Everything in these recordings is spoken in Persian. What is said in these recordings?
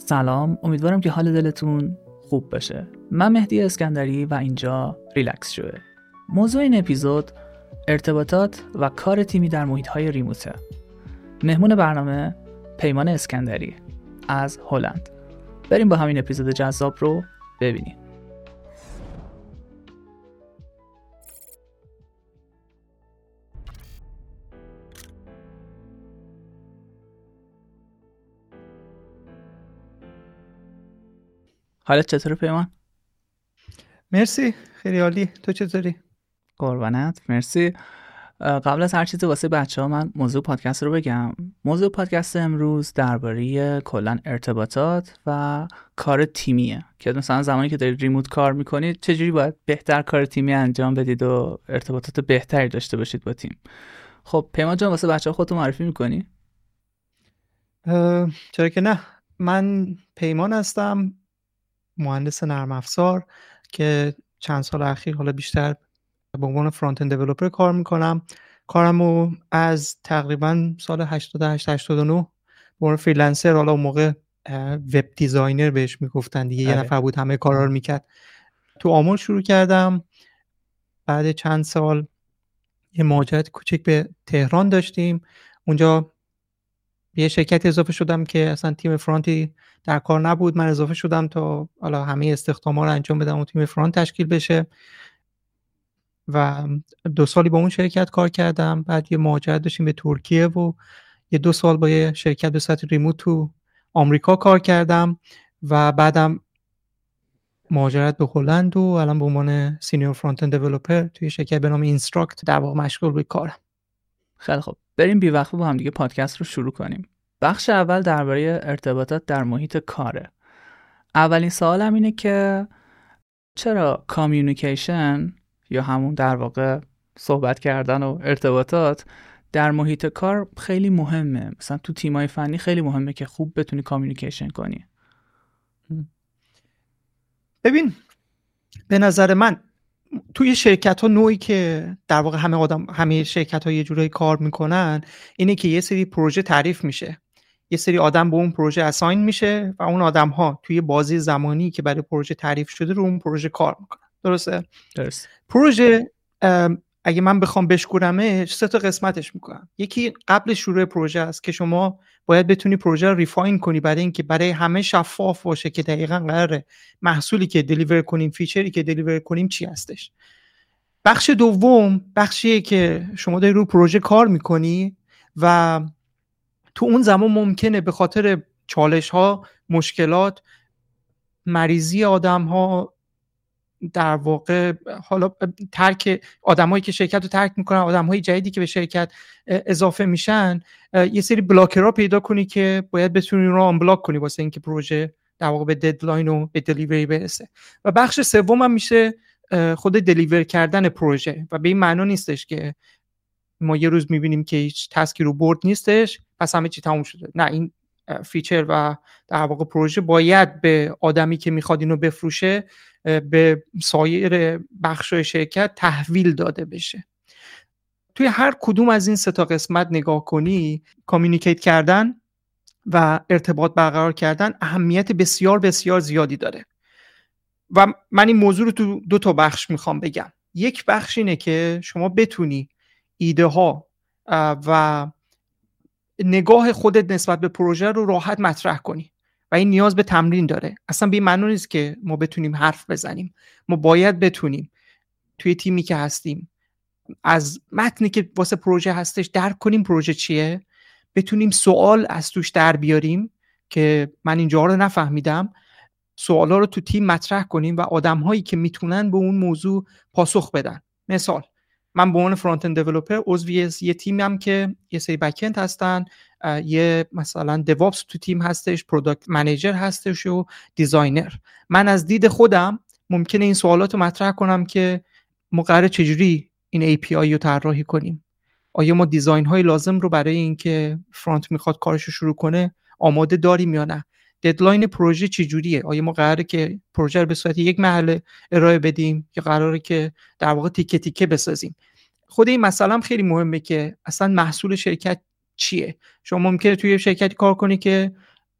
سلام، امیدوارم که حال دلتون خوب باشه. من مهدی اسکندری و اینجا ریلکس شوه. موضوع این اپیزود ارتباطات و کار تیمی در محیط‌های ریموته. مهمون برنامه پیمان اسکندری از هلند. بریم با همین اپیزود جذاب رو ببینیم. حالت چطوره پیمان؟ مرسی، خیلی عالی. تو چطوری؟ قربانت، مرسی. قبل از هر چیزی واسه بچه‌ها من موضوع پادکست رو بگم. موضوع پادکست امروز درباره کلاً ارتباطات و کار تیمیه که مثلا زمانی که دارید ریموت کار میکنید چجوری باید بهتر کار تیمی انجام بدید و ارتباطات بهتری داشته باشید با تیم. خب پیمان جان، واسه بچه‌ها خودتو معرفی میکنی؟ چرا که نه. من پیمان هستم، مهندس نرم افزار که چند سال اخیر حالا بیشتر به عنوان فرانت اند دیولپر کار میکنم. کارمو از تقریبا سال 88 89 به عنوان فریلنسر، حالا اون موقع وب دیزاینر بهش میگفتن دیگه، یه نفر بود همه کارا رو میکرد، تو آمل شروع کردم. بعد چند سال یه مهاجرت کوچک به تهران داشتیم، اونجا یه شرکت اضافه شدم که اصلا تیم فرانتی در کار نبود. من اضافه شدم تا حالا همه استخدام‌ها رو انجام بدم و تیم فرانت تشکیل بشه و 2 سالی با اون شرکت کار کردم. بعد یه مهاجرت داشتیم به ترکیه و یه 2 سال با یه شرکت به صورت ریموت تو آمریکا کار کردم و بعدم مهاجرت به هلند و الان به عنوان سینیور فرانت اند دیولپر توی شرکت به نام اینستراکت در واقع مشغول به کارم. خیلی خب، بریم بی وقفه با هم دیگه پادکست رو شروع کنیم. بخش اول درباره ارتباطات در محیط کاره. اولین سوالم اینه که چرا کامیونیکیشن یا همون در واقع صحبت کردن و ارتباطات در محیط کار خیلی مهمه؟ مثلا تو تیمای فنی خیلی مهمه که خوب بتونی کامیونیکیشن کنی. ببین، به نظر من توی شرکت ها نوعی که در واقع همه شرکت ها یه جورایی کار میکنن اینه که یه سری پروژه تعریف میشه، یه سری آدم به اون پروژه اساین میشه و اون آدم ها توی بازی زمانی که برای پروژه تعریف شده رو اون پروژه کار میکنن. درسته؟ درست. پروژه اگه من بخوام بشکرمش 3 تا قسمتش میکنم. یکی قبل شروع پروژه است که شما باید بتونی پروژه رو ریفاین کنی برای اینکه برای همه شفاف باشه که دقیقاً قراره محصولی که دلیور کنیم، فیچری که دلیور کنیم چی هستش. بخش دوم بخشیه که شما داری رو پروژه کار میکنی و تو اون زمان ممکنه به خاطر چالش ها، مشکلات، مریضی آدم ها، در واقع حالا ترک آدمایی که شرکت رو ترک میکنن، آدمهای جدیدی که به شرکت اضافه میشن، یه سری بلاکرها پیدا کنی که باید بتونی رو آن بلاک کنی واسه اینکه پروژه در واقع به ددلاین و به دلیوری برسه. و بخش سوم هم میشه خود دلیور کردن پروژه و به این معنا نیستش که ما یه روز میبینیم که هیچ تسکی رو بورد نیستش پس همه چی تموم شده. نه، این فیچر و در واقع پروژه باید به آدمی که میخواد اینو بفروشه به سایر بخش‌های شرکت تحویل داده بشه. توی هر کدوم از این 3 تا قسمت نگاه کنی، کامیونیکیت کردن و ارتباط برقرار کردن اهمیت بسیار بسیار زیادی داره و من این موضوع رو تو 2 تا بخش میخوام بگم. یک بخش اینه که شما بتونی ایده ها و نگاه خودت نسبت به پروژه رو راحت مطرح کنی و این نیاز به تمرین داره. اصلا به این معنی نیست که ما بتونیم حرف بزنیم، ما باید بتونیم توی تیمی که هستیم از متنی که واسه پروژه هستش درک کنیم پروژه چیه، بتونیم سوال از توش در بیاریم که من اینجا رو نفهمیدم، سوالا رو تو تیم مطرح کنیم و آدم‌هایی که میتونن به اون موضوع پاسخ بدن. مثال، من به عنوان فرانت اند دیولپر عضو یه تیمم که یه سری بک اند هستن، یه مثلا دیوآپس تو تیم هستش، پروداکت منیجر هستش و دیزاینر. من از دید خودم ممکنه این سوالات رو مطرح کنم که ما قراره چجوری این API رو طراحی کنیم، آیا ما دیزاین های لازم رو برای اینکه فرانت میخواد کارش رو شروع کنه آماده داریم یا نه، ددلاین پروژه چجوریه، آیا ما قراره که پروژه رو به صورت یک مرحله ارائه بدیم یا قراره که در واقع تیکه تیکه بسازیم. خود این مسئله هم خیلی مهمه که اصلا محصول شرکت چیه. شما ممکنه توی شرکتی کار کنی که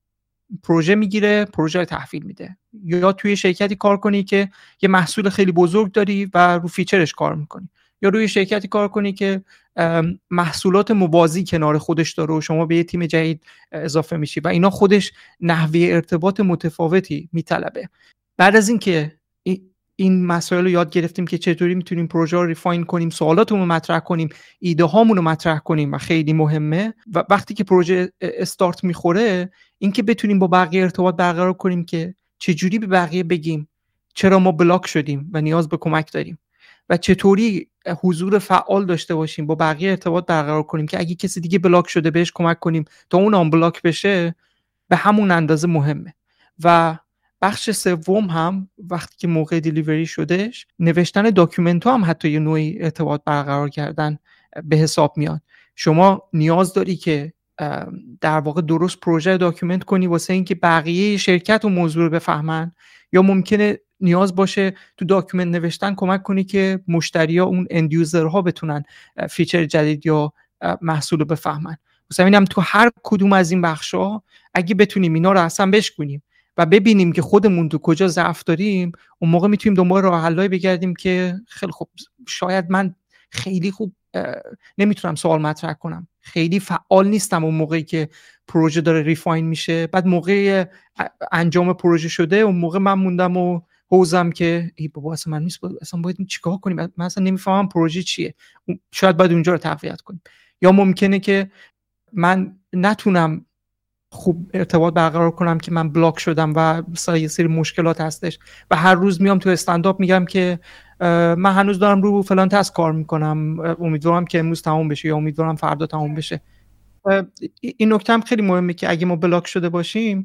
پروژه میگیره، پروژه رو تحویل میده. یا توی شرکتی کار کنی که یه محصول خیلی بزرگ داری و رو فیچرش کار میکنی، یا روی شرکتی کار کنی که محصولات موازی کنار خودش داره و شما به یه تیم جدید اضافه میشی و اینا خودش نحوه ارتباط متفاوتی میطلبه. بعد از اینکه این مسائل رو یاد گرفتیم که چطوری میتونیم پروژه رو ریفاین کنیم، سوالاتمون رو مطرح کنیم، ایده هامون رو مطرح کنیم و خیلی مهمه و وقتی که پروژه استارت میخوره اینکه بتونیم با بقیه ارتباط برقرار کنیم که چجوری به بقیه بگیم چرا ما بلاک شدیم و نیاز به کمک داریم و چطوری حضور فعال داشته باشیم، با بقیه ارتباط برقرار کنیم که اگه کسی دیگه بلاک شده بهش کمک کنیم تا اون آن بلاک بشه، به همون اندازه مهمه. و بخش سوم هم وقتی که موقع دیلیوری شدش، نوشتن داکیومنت ها هم حتی یه نوعی ارتباط برقرار کردن به حساب میاد. شما نیاز داری که در واقع درست پروژه داکیومنت کنی واسه اینکه بقیه شرکت و موضوع رو بفهمن، یا ممکنه نیاز باشه تو داکیومنت نوشتن کمک کنی که مشتری ها، اون اند یوزر ها بتونن فیچر جدید یا محصول رو بفهمن. واسه همین هم تو هر کدوم از این بخشا اگه بتونیم اینا رو اصلا بشکنیم و ببینیم که خودمون تو کجا ضعف داریم، اون موقع میتونیم دنبال راه حلای بگردیم که خیلی خوب شاید من خیلی خوب نمیتونم سوال مطرح کنم، خیلی فعال نیستم اون موقعی که پروژه داره ریفاین میشه، بعد موقع انجام پروژه شده اون موقع من موندم و حوزم که ای بابا اصلا من نیست، اصلا باید چیکار کنیم، من اصلا نمیفهمم پروژه چیه، شاید باید اونجا رو تقویت کنیم. یا ممکنه که من نتونم خوب ارتباط برقرار کنم که من بلاک شدم و مثلا یه سری مشکلات هستش و هر روز میام تو استندآپ میگم که من هنوز دارم رو فلان تاسک کار میکنم، امیدوارم که امروز تموم بشه یا امیدوارم فردا تموم بشه. این نکته هم خیلی مهمه که اگه ما بلاک شده باشیم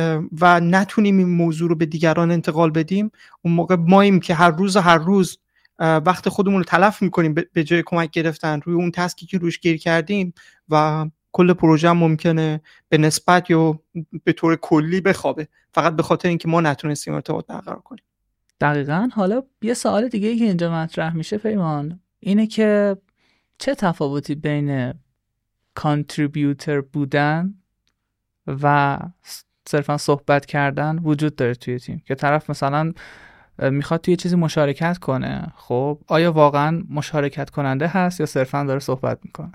و نتونیم این موضوع رو به دیگران انتقال بدیم، اون موقع ماییم که هر روز وقت خودمون رو تلف میکنیم به جای کمک گرفتن روی اون تاسکی که روش گیر کردیم و کل پروژه هم ممکنه به نسبت یا به طور کلی بخوابه فقط به خاطر اینکه ما نتونستیم ارتباط برقرار کنیم. دقیقاً. حالا یه سوال دیگه ای که اینجا مطرح میشه پیمان اینه که چه تفاوتی بین کانتریبیوتر بودن و صرفا صحبت کردن وجود داره توی تیم؟ که طرف مثلا میخواد توی چیزی مشارکت کنه، خب آیا واقعا مشارکت کننده هست یا صرفا داره صحبت میکنه؟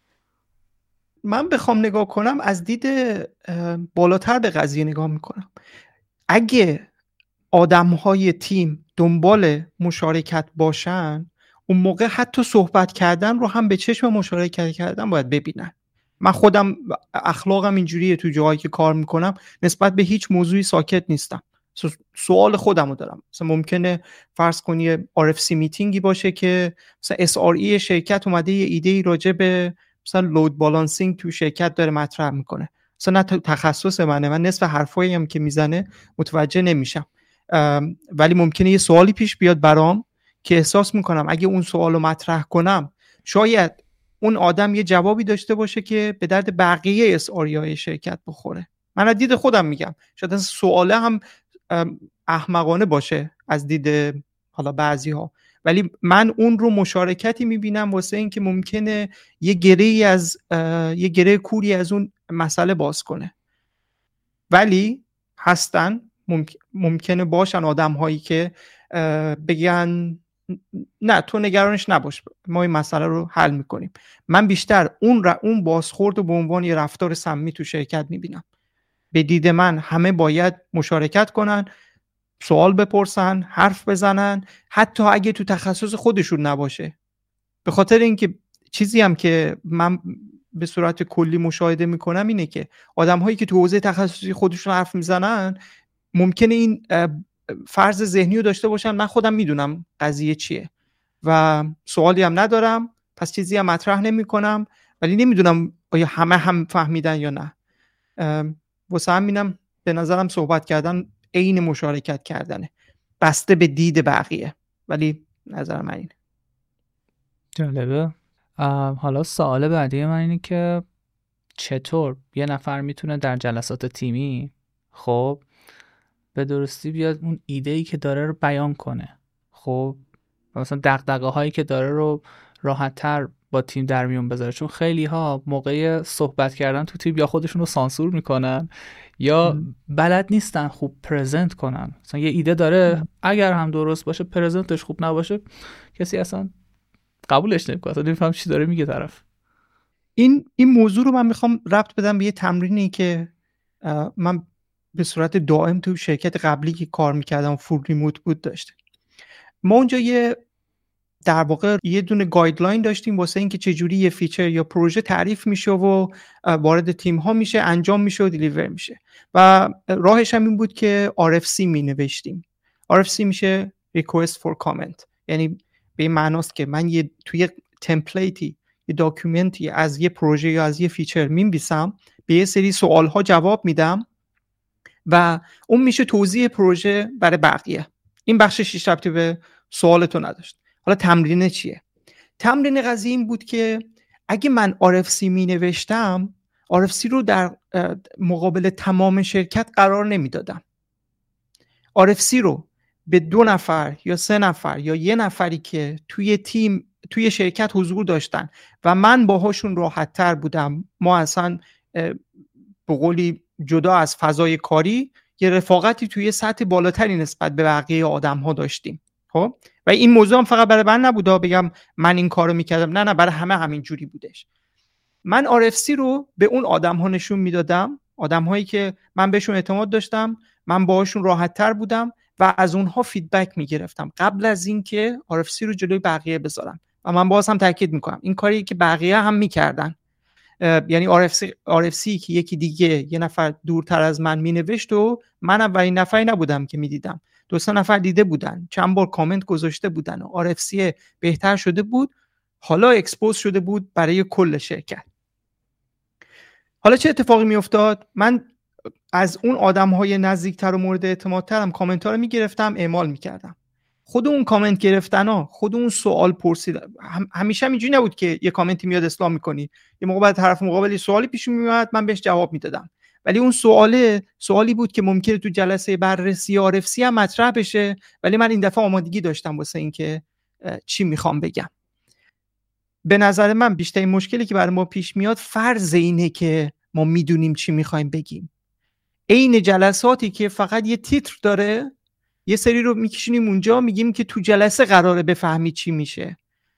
من بخوام نگاه کنم از دید بالاتر به قضیه نگاه میکنم. اگه آدمهای تیم دنبال مشارکت باشن، اون موقع حتی صحبت کردن رو هم به چشم مشارکت کردن باید ببینن. من خودم اخلاقم اینجوریه، تو جاهایی که کار میکنم نسبت به هیچ موضوعی ساکت نیستم، سوال خودم رو دارم. مثلا ممکنه فرض کنی RFC میتینگی باشه که مثلا SRE شرکت اومده یه ایده‌ای راجع به مثلا لود بالانسینگ تو شرکت داره مطرح میکنه، مثلا نه تخصص منه، من نصف حرفایی هم که میزنه متوجه نمیشم، ولی ممکنه یه سوالی پیش بیاد برام که احساس میکنم اگه اون سوالو مطرح کنم شاید اون آدم یه جوابی داشته باشه که به درد بقیه SRE‌های شرکت بخوره. من از دید خودم میگم شاید از سواله هم احمقانه باشه از دید حالا بعضی ها، ولی من اون رو مشارکتی میبینم واسه این که ممکنه یه گره کوری از اون مسئله باز کنه. ولی هستن ممکنه باشن آدم هایی که بگن نه تو نگرانش نباش، ما این مسئله رو حل میکنیم. من بیشتر اون بازخورد رو به عنوان یه رفتار سمی تو شرکت میبینم. به دید من همه باید مشارکت کنن، سوال بپرسن، حرف بزنن، حتی اگه تو تخصص خودشون نباشه. به خاطر اینکه چیزی هم که من به صورت کلی مشاهده میکنم اینه که آدم هایی که تو حوزه تخصصی خودشون حرف میزنن ممکنه این فرض ذهنی رو داشته باشن من خودم میدونم قضیه چیه و سوالی هم ندارم، پس چیزی هم مطرح نمی کنم، ولی نمیدونم آیا همه هم فهمیدن یا نه. واسه همینم به نظرم صحبت کردن عین مشارکت کردنه، بسته به دید بقیه، ولی نظر من اینه. جالبه. حالا سوال بعدی من اینه که چطور یه نفر میتونه در جلسات تیمی خب به درستی بیاد اون ایده‌ای که داره رو بیان کنه، خب مثلا دغدغه‌هایی که داره رو راحت‌تر با تیم در میون بذاره، چون خیلی ها موقع صحبت کردن تو تیم یا خودشون رو سانسور میکنن یا بلد نیستن خوب پرزنت کنن. مثلا یه ایده داره اگر هم درست باشه پرزنتش خوب نباشه کسی اصلا قبولش نمیکنه، اصلا نمیفهم چی داره میگه طرف. این موضوع رو من میخوام ربط بدم به یه تمرینی که من به صورت دائم تو شرکت قبلی که کار میکردم فول ریموت بود داشته. ما اونجا در واقع یه دونه گایدلاین داشتیم واسه اینکه چجوری یه فیچر یا پروژه تعریف میشه و وارد تیم ها میشه، انجام میشه و دیلیور میشه و راهش هم این بود که RFC می نوشتیم. RFC میشه Request for Comment، یعنی به این معناست که من توی تمپلیتی یه داکیومنتی از یه پروژه یا از یه فیچر می‌نویسم، به یه سری سوال ها جواب میدم و اون میشه توضیح پروژه برای بقیه. این بخشش هیچ ربطی به سوالتو نداشت. حالا تمرین چیه؟ تمرین قضیه این بود که اگه من RFC می نوشتم، RFC رو در مقابل تمام شرکت قرار نمی دادم. RFC رو به 2 نفر یا 3 نفر یا 1 نفری که توی تیم توی شرکت حضور داشتن و من باهاشون راحت تر بودم، ما اصلا به قولی جدا از فضای کاری یه رفاقتی توی سطح بالاتری نسبت به بقیه آدم ها داشتیم. خب و این موضوع هم فقط برای من نبوده بگم من این کارو میکردم، نه برای همه همین جوری بودش. من RFC رو به اون آدم ها نشون میدادم، آدم هایی که من بهشون اعتماد داشتم، من باهاشون راحت تر بودم و از اونها فیدبک میگرفتم قبل از این که RFC رو جلوی بقیه بذارم. و من باز هم تاکید میکنم این کاری که بقیه هم میکردن، یعنی RFC که یکی دیگه یه نفر دورتر از من مینوشت و من اولین نفری نبودم که میدیدم، 2-3 نفر دیده بودن، چند بار کامنت گذاشته بودن و RFC بهتر شده بود، حالا اکسپوز شده بود برای کل شرکت. حالا چه اتفاقی میافتاد؟ من از اون آدم‌های نزدیکتر و مورد اعتمادترم کامنت ها رو میگرفتم، اعمال میکردم. خود اون کامنت گرفتنا، خود اون سوال پرسیدن، همیشه اینجوری نبود که یه کامنتی میاد اصلاح میکنی، یه موقع بعد طرف مقابل سوالی پیش میاد من بهش جواب میدادم، ولی اون سوالی بود که ممکنه تو جلسه بررسی RFC هم مطرح بشه، ولی من این دفعه آمادگی داشتم واسه اینکه چی میخوام بگم. به نظر من بیشترین مشکلی که برای ما پیش میاد فرض اینه که ما میدونیم چی میخوایم بگیم. عین جلساتی که فقط یه تیتر داره، یه سری رو میکشونیم اونجا میگیم که تو جلسه قراره بفهمی چی میشه.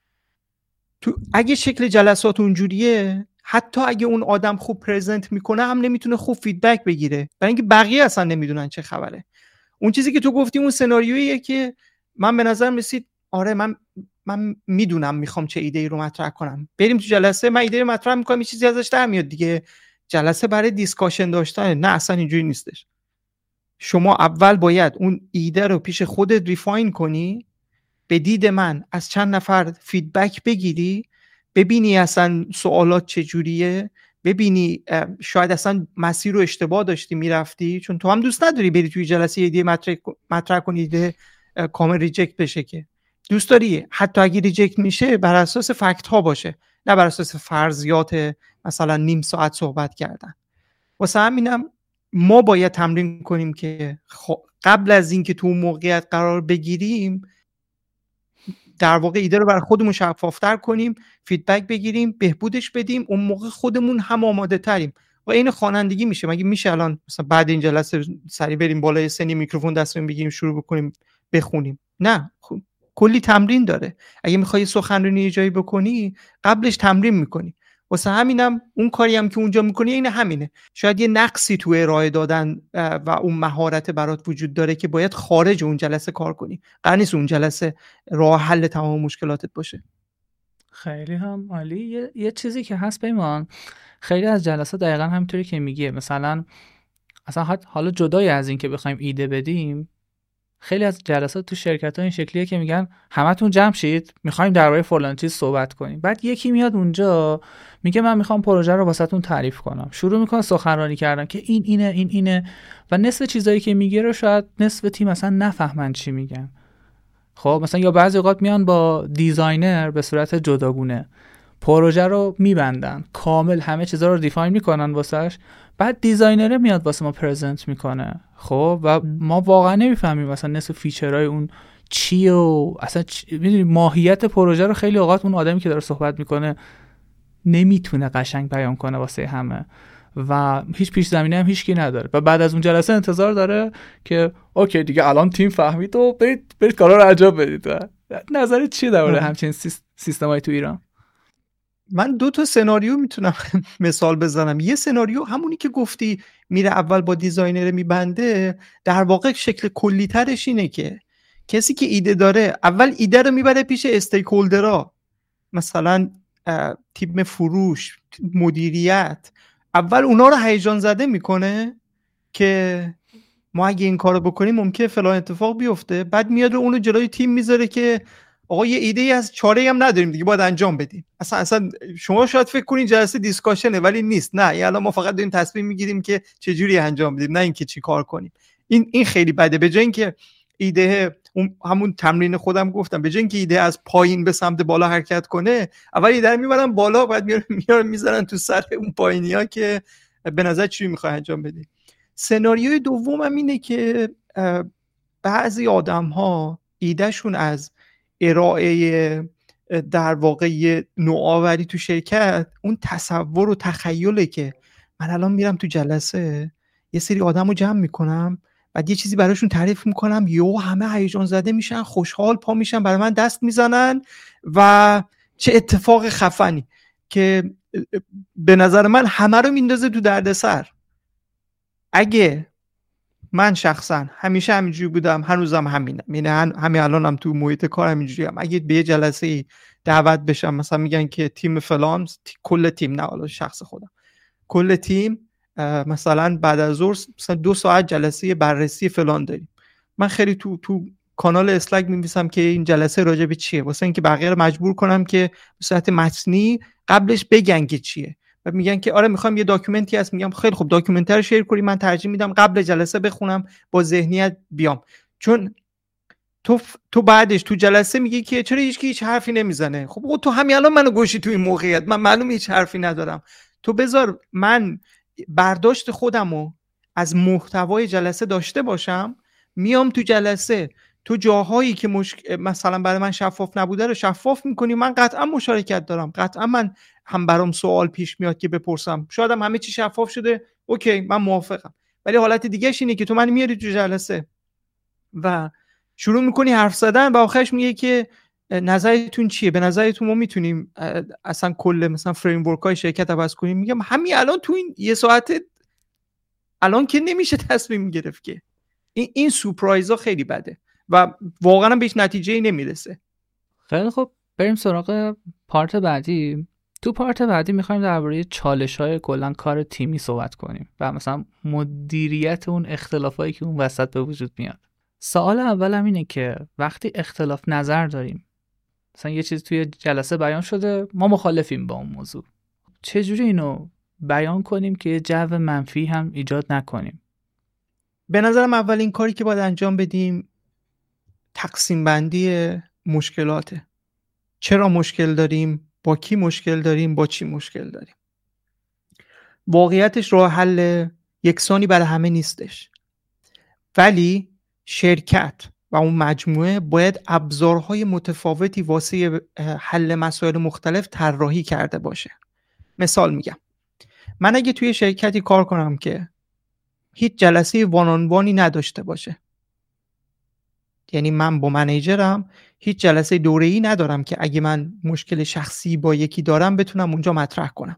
اگه شکل جلسات اونجوریه، حتی اگه اون آدم خوب پرزنت میکنه هم نمیتونه خوب فیدبک بگیره، برای اینکه بقیه اصلا نمیدونن چه خبره. اون چیزی که تو گفتی اون سناریوییه که من به نظر رسید آره من میدونم میخوام چه ایده‌ای رو مطرح کنم، بریم تو جلسه، من ایده رو مطرح میکنم، یه چیزی ازش در میاد دیگه. جلسه برای دیسکاشن داشتن، نه اصلا اینجوری نیستش. شما اول باید اون ایده رو پیش خودت ریفاین کنی، به دید من از چند نفر فیدبک بگیری، ببینی اصلا سوالات چجوریه، ببینی شاید اصلا مسیر رو اشتباه داشتی میرفتی، چون تو هم دوست نداری بری توی جلسه ایده مطرح کنی ایده کامل ریجکت بشه، که دوست داری حتی اگه ریجکت میشه بر اساس فکت ها باشه، نه بر اساس فرضیات مثلا نیم ساعت صحبت کردن. واسه همینم ما باید تمرین کنیم که قبل از اینکه تو اون موقعیت قرار بگیریم در واقع ایده رو برای خودمون شفافتر کنیم، فیدبک بگیریم، بهبودش بدیم، اون موقع خودمون هم آماده تریم. و این خوانندگی میشه. مگه میشه الان مثلا بعد این جلسه سری بریم بالای سنی میکروفون دستمون بگیریم شروع بکنیم بخونیم؟ نه، کلی تمرین داره. اگه میخوای سخنرانی جایی بکنی قبلش تمرین میکنی. واسه همینم اون کاری هم که اونجا میکنی این همینه. شاید یه نقصی تو ارائه دادن و اون مهارت برات وجود داره که باید خارج اون جلسه کار کنی. قرار نیست اون جلسه راه حل تمام مشکلاتت باشه. خیلی هم عالی. یه چیزی که هست پیمان، خیلی از جلسات دقیقا همینطوری که میگه، مثلا اصلا حالا جدای از این که بخوایم ایده بدیم، خیلی از جلسات تو شرکت‌ها این شکلیه که میگن همتون جمع شید می‌خوایم درباره فلان چیز صحبت کنیم. بعد یکی میاد اونجا میگه من می‌خوام پروژه رو واسهتون تعریف کنم، شروع می‌کنه سخنرانی کردن که این اینه و نصف چیزایی که میگه رو شاید نصف تیم اصلا نفهمن چی میگن. خب مثلا یا بعضی اوقات میان با دیزاینر به صورت جداگونه پروژه رو میبندن، کامل همه چیزا رو دیفاین میکنن واسش، بعد دیزاینر میاد واسه ما پرزنت میکنه. خب و ما واقعا نمیفهمیم مثلا نصف فیچرهای اون چیه و اصلا میدونی ماهیت پروژه رو خیلی اوقات اون آدمی که داره صحبت میکنه نمیتونه قشنگ بیان کنه واسه همه و هیچ پیش زمینه هم هیچکی نداره و بعد از اون جلسه انتظار داره که اوکی دیگه الان تیم فهمید و برید کارا رو انجام بدید. نظرت چیه درباره همچین سیستمای تو ایران؟ من 2 سناریو میتونم مثال بزنم. یه سناریو همونی که گفتی میره اول با دیزاینر میبنده، در واقع شکل کلی ترش اینه که کسی که ایده داره اول ایده رو میبره پیش استیک هولدرها، مثلا تیم فروش، مدیریت، اول اونا رو هیجان زده میکنه که ما اگه این کارو بکنیم ممکنه فلان اتفاق بیفته. بعد میاد اونو جلوی تیم میذاره که آقا یه ایده ای از چاره‌ای هم نداریم دیگه، باید انجام بدیم. اصلا شما شاید فکر کنین جلسه دیسکاشنه ولی نیست. نه، یعنی الان ما فقط داریم تصمیم میگیریم که چه جوری انجام بدیم، نه اینکه چی کار کنیم. این خیلی بده. به جای اینکه ایده همون تمرین خودم گفتم، به جای اینکه ایده از پایین به سمت بالا حرکت کنه، اول ایده رو میبرن بالا، بعد میارن میذارن تو سر اون پایینیا که به نظر چی میخوای انجام بدی. سناریوی دومم اینه که بعضی آدم‌ها ایدهشون از ارائه در واقع نوآوری تو شرکت اون تصور و تخیله که من الان میرم تو جلسه یه سری آدمو جمع میکنم، بعد یه چیزی براشون تعریف میکنم، یهو همه هیجان زده میشن، خوشحال پا میشن، برای من دست میزنن و چه اتفاق خفنی که به نظر من همه رو میندازه تو دردسر. اگه من شخصا همیشه همینجوری بودم، هنوزم همینم، یعنی همین الانم تو محیط کار همینجوری هم. اگه به یه جلسه دعوت بشم، مثلا میگن که تیم فلان، کل تیم، نه حالا شخص خودم، کل تیم مثلا بعد از ظهر مثلا 2 ساعت جلسه بررسی فلان داریم، من خیلی تو کانال اسلک می‌نویسم که این جلسه راجع به چیه، واسه اینکه بقیه رو مجبور کنم که به صورت متنی قبلش بگن که چیه. و میگن که آره میخوام یه داکیومنتی هست، میگم خیلی خوب داکیومنت رو شیر کنی، من ترجیح میدم قبل جلسه بخونم با ذهنیت بیام، چون تو بعدش تو جلسه میگی که چرا هیچ حرفی نمیزنه. خب تو همین الان منو گوشی تو این موقعیت، من معلومه هیچ حرفی ندارم، تو بذار من برداشت خودمو از محتوای جلسه داشته باشم، میام تو جلسه تو جاهایی که مثلا برای من شفاف نبوده رو شفاف میکنی، من قطعا مشارکت دارم، قطعا من هم برام سوال پیش میاد که بپرسم، شاید هم همه چی شفاف شده، اوکی من موافقم. ولی حالت دیگه‌ش اینه که تو من میاری تو جلسه و شروع میکنی حرف زدن و آخرش میگه که نظرتون چیه، به نظرتون ما میتونیم اصلا کل مثلا فریم ورک های شرکت عوض کنیم. میگم همین الان تو این یه ساعت الان که نمیشه تصمیم گرفت که این سورپرایز ها خیلی بده و واقعا به هیچ نتیجه‌ای نمیرسه. خیلی خب بریم سراغ پارت بعدی. تو پارت بعدی میخوایم درباره چالش‌های کلاً کار تیمی صحبت کنیم و مثلا مدیریت اون اختلافایی که اون وسط به وجود میاد. سوال اولم اینه که وقتی اختلاف نظر داریم، مثلا یه چیز توی جلسه بیان شده، ما مخالفیم با اون موضوع، چجوری اینو بیان کنیم که یه جو منفی هم ایجاد نکنیم؟ به نظرم اولین کاری که باید انجام بدیم تقسیم بندی مشکلاته. چرا مشکل داریم، با کی مشکل داریم، با چی مشکل داریم. واقعیتش راه حل یکسانی برای همه نیستش، ولی شرکت و اون مجموعه باید ابزارهای متفاوتی واسه حل مسائل مختلف طراحی کرده باشه. مثال میگم، من اگه توی شرکتی کار کنم که هیچ جلسه وان آن وانی نداشته باشه، یعنی من با منیجرم هیچ جلسه دوره‌ای ندارم که اگه من مشکل شخصی با یکی دارم بتونم اونجا مطرح کنم،